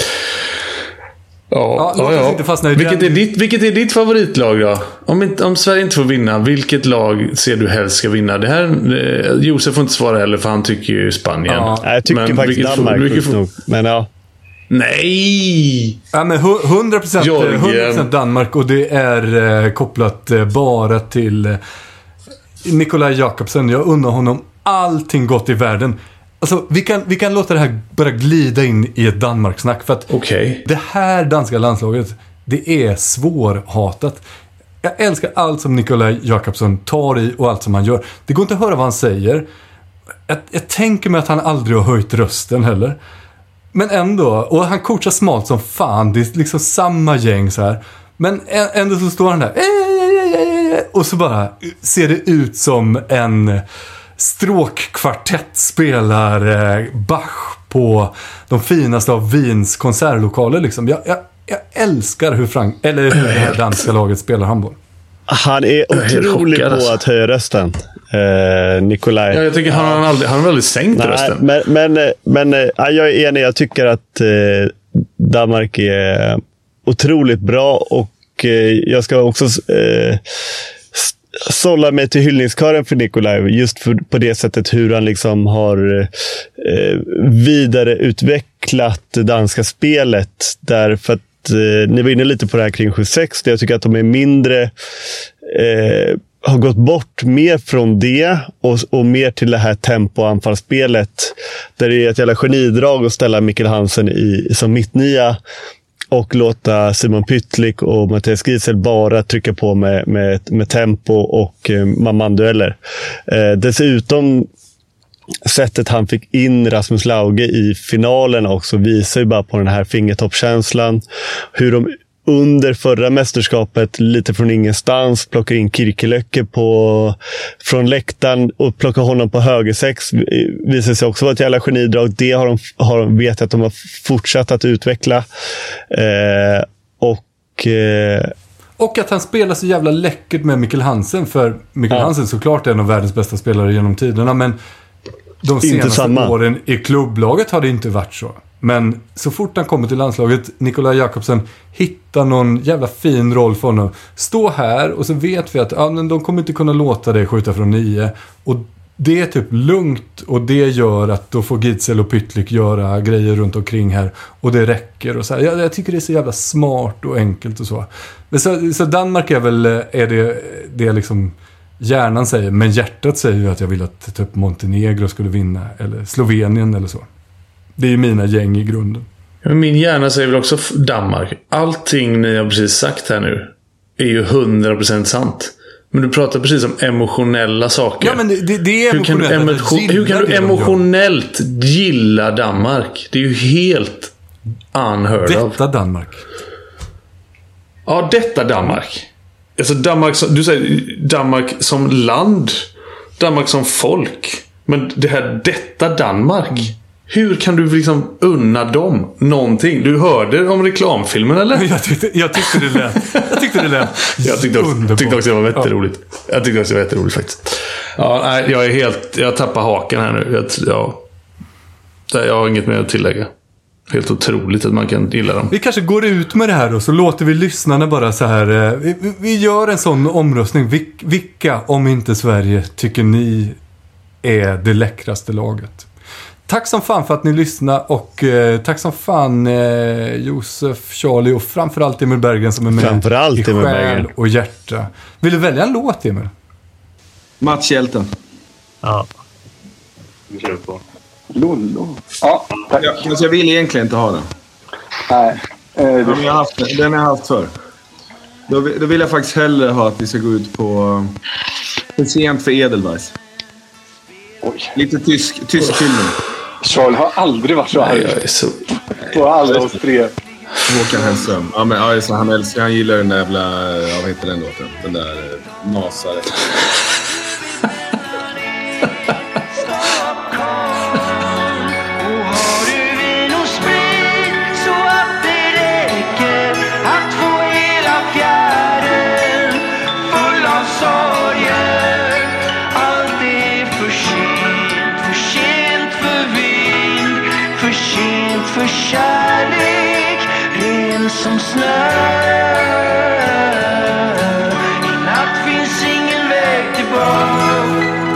Ja, ja, ja, ja. Vilket, är ditt, vilket är ditt favoritlag då? Om, inte, om Sverige inte får vinna, vilket lag ser du helst ska vinna? Det här, eh, Josef får inte svara heller, för han tycker ju Spanien. Ja, jag tycker men faktiskt Danmark. Får, vilket får, men ja. Nej! Ja, men hundra procent, hundra procent Danmark, och det är eh, kopplat eh, bara till eh, Nikolaj Jakobsen. Jag undrar honom allting gott i världen. Alltså, vi kan, vi kan låta det här bara glida in i ett Danmark-snack. För att okay. det här danska landslaget, det är svårhatat. Jag älskar allt som Nikolaj Jakobsen tar i och allt som han gör. Det går inte att höra vad han säger. Jag, jag tänker mig att han aldrig har höjt rösten heller. Men ändå, och han coachar smalt som fan. Det är liksom samma gäng så här. Men ändå så står han där. Och så bara ser det ut som en stråkkvartett spelar eh, Bach på de finaste av Wiens konsertlokaler liksom. Jag, jag, jag älskar hur Frank eller hur det här danska laget spelar handboll. Han är otrolig på alltså. att höja rösten. Eh, Nikolaj. Ja, jag tycker han har aldrig, han har aldrig sänkt Nej, rösten. Men, men, men ja, jag är enig. Jag tycker att eh, Danmark är otroligt bra, och eh, jag ska också eh, sålla mig till hyllningskören för Nikolaj, just för, på det sättet hur han liksom har eh, vidareutvecklat det danska spelet. Därför att eh, ni var inne lite på det här kring sjuttiosex, jag tycker att de är mindre eh, har gått bort mer från det och, och mer till det här tempo-anfallsspelet, där det är ett jävla genidrag att ställa Mikkel Hansen i, som mittnia och låta Simon Pytlik och Mattias Giesel bara trycka på med, med, med tempo och eh, man-man-dueller. Eh, dessutom sättet han fick in Rasmus Lauge i finalen också visar ju bara på den här fingertoppkänslan. Hur de under förra mästerskapet lite från ingenstans plockar in Kirkelöcke på, från läktaren och plockar honom på högersex. Visar sig också vara ett jävla genidrag. Det har de, har de vet att de har fortsatt att utveckla. Eh, och... Eh, och att han spelar så jävla läckert med Mikkel Hansen. För Mikkel ja. Hansen såklart är en av världens bästa spelare genom tiderna. Men de senaste åren i klubblaget har det inte varit så. Men så fort han kommer till landslaget, Nikolaj Jakobsen hittar någon jävla fin roll för honom. Stå här och så vet vi att ja, men de kommer inte kunna låta dig skjuta från nio. Och det är typ lugnt, och det gör att då får Giesel och Pytlik göra grejer runt omkring här. Och det räcker. Och så här. Jag, jag tycker det är så jävla smart och enkelt och så. Men så, så Danmark är väl är det, det liksom hjärnan säger. Men hjärtat säger ju att jag vill att typ Montenegro skulle vinna. Eller Slovenien eller så. Det är ju mina gäng i grunden. Min hjärna säger väl också Danmark. Allting ni har precis sagt här nu är ju hundra procent sant. Men du pratar precis om emotionella saker. Ja, men det, det, det är hur kan du, emotion, hur kan du emotionellt gilla Danmark? Det är ju helt unheard detta of. Detta Danmark. Ja, detta Danmark. Alltså Danmark, du säger Danmark som land. Danmark som folk. Men det här, detta Danmark... Mm. Hur kan du liksom unna dem någonting? Du hörde om reklamfilmen, eller? Jag tyckte, jag tyckte det lät. Jag tyckte det lät. Jag tyckte också, tyckte också det var jätteroligt. Ja. Jag tyckte också det var jätteroligt faktiskt. Ja, nej, jag är helt... Jag tappar haken här nu. Jag, ja, jag har inget mer att tillägga. Helt otroligt att man kan gilla dem. Vi kanske går ut med det här och så låter vi lyssnarna bara så här. Vi, vi gör en sån omröstning. Vil, vilka, om inte Sverige, tycker ni är det läckraste laget? Tack som fan för att ni lyssnar, och eh, tack som fan eh, Josef, Charlie och framförallt Emil Bergen som är med framförallt i själ och hjärta. Vill du välja en låt, Emil? Matchhjälten. Ja. Vi kör på. Lollo. Ja, tack. Ja, jag vill egentligen inte ha den. Nej. Eh, ja, men jag har haft, den har jag haft för. Då, då vill jag faktiskt hellre ha att vi ska gå ut på För sent för Edelweiss. Oj. Lite tysk, tysk film. Charlie har aldrig varit så här. Jag är så, På alla oss tre. Håkan Hellström. Ja, men ja, så han älskar, han gillar den där jävla, ja, vad heter den låten? Den där nasare. För kärlek, ren som snö. I natt finns ingen väg tillbaka.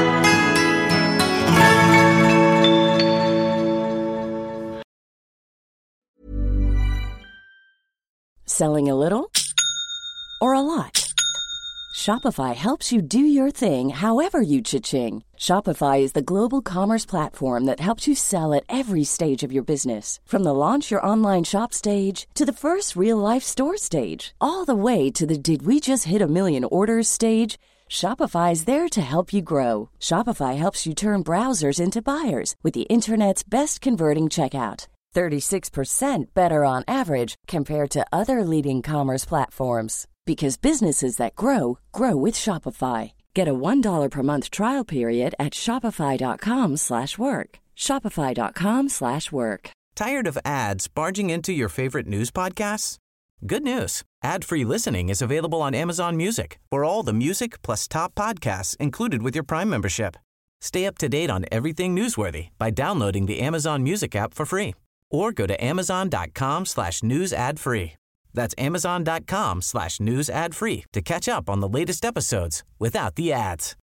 Selling a little or a lot? Shopify helps you do your thing however you cha-ching. Shopify is the global commerce platform that helps you sell at every stage of your business. From the launch your online shop stage to the first real-life store stage, all the way to the did we just hit a million orders stage. Shopify is there to help you grow. Shopify helps you turn browsers into buyers with the internet's best converting checkout. thirty-six percent better on average compared to other leading commerce platforms. Because businesses that grow, grow with Shopify. Get a one dollar per month trial period at shopify.com slash work. Shopify.com slash work. Tired of ads barging into your favorite news podcasts? Good news. Ad-free listening is available on Amazon Music for all the music plus top podcasts included with your Prime membership. Stay up to date on everything newsworthy by downloading the Amazon Music app for free. Or go to amazon.com slash news ad free. That's amazon.com slash news ad free to catch up on the latest episodes without the ads.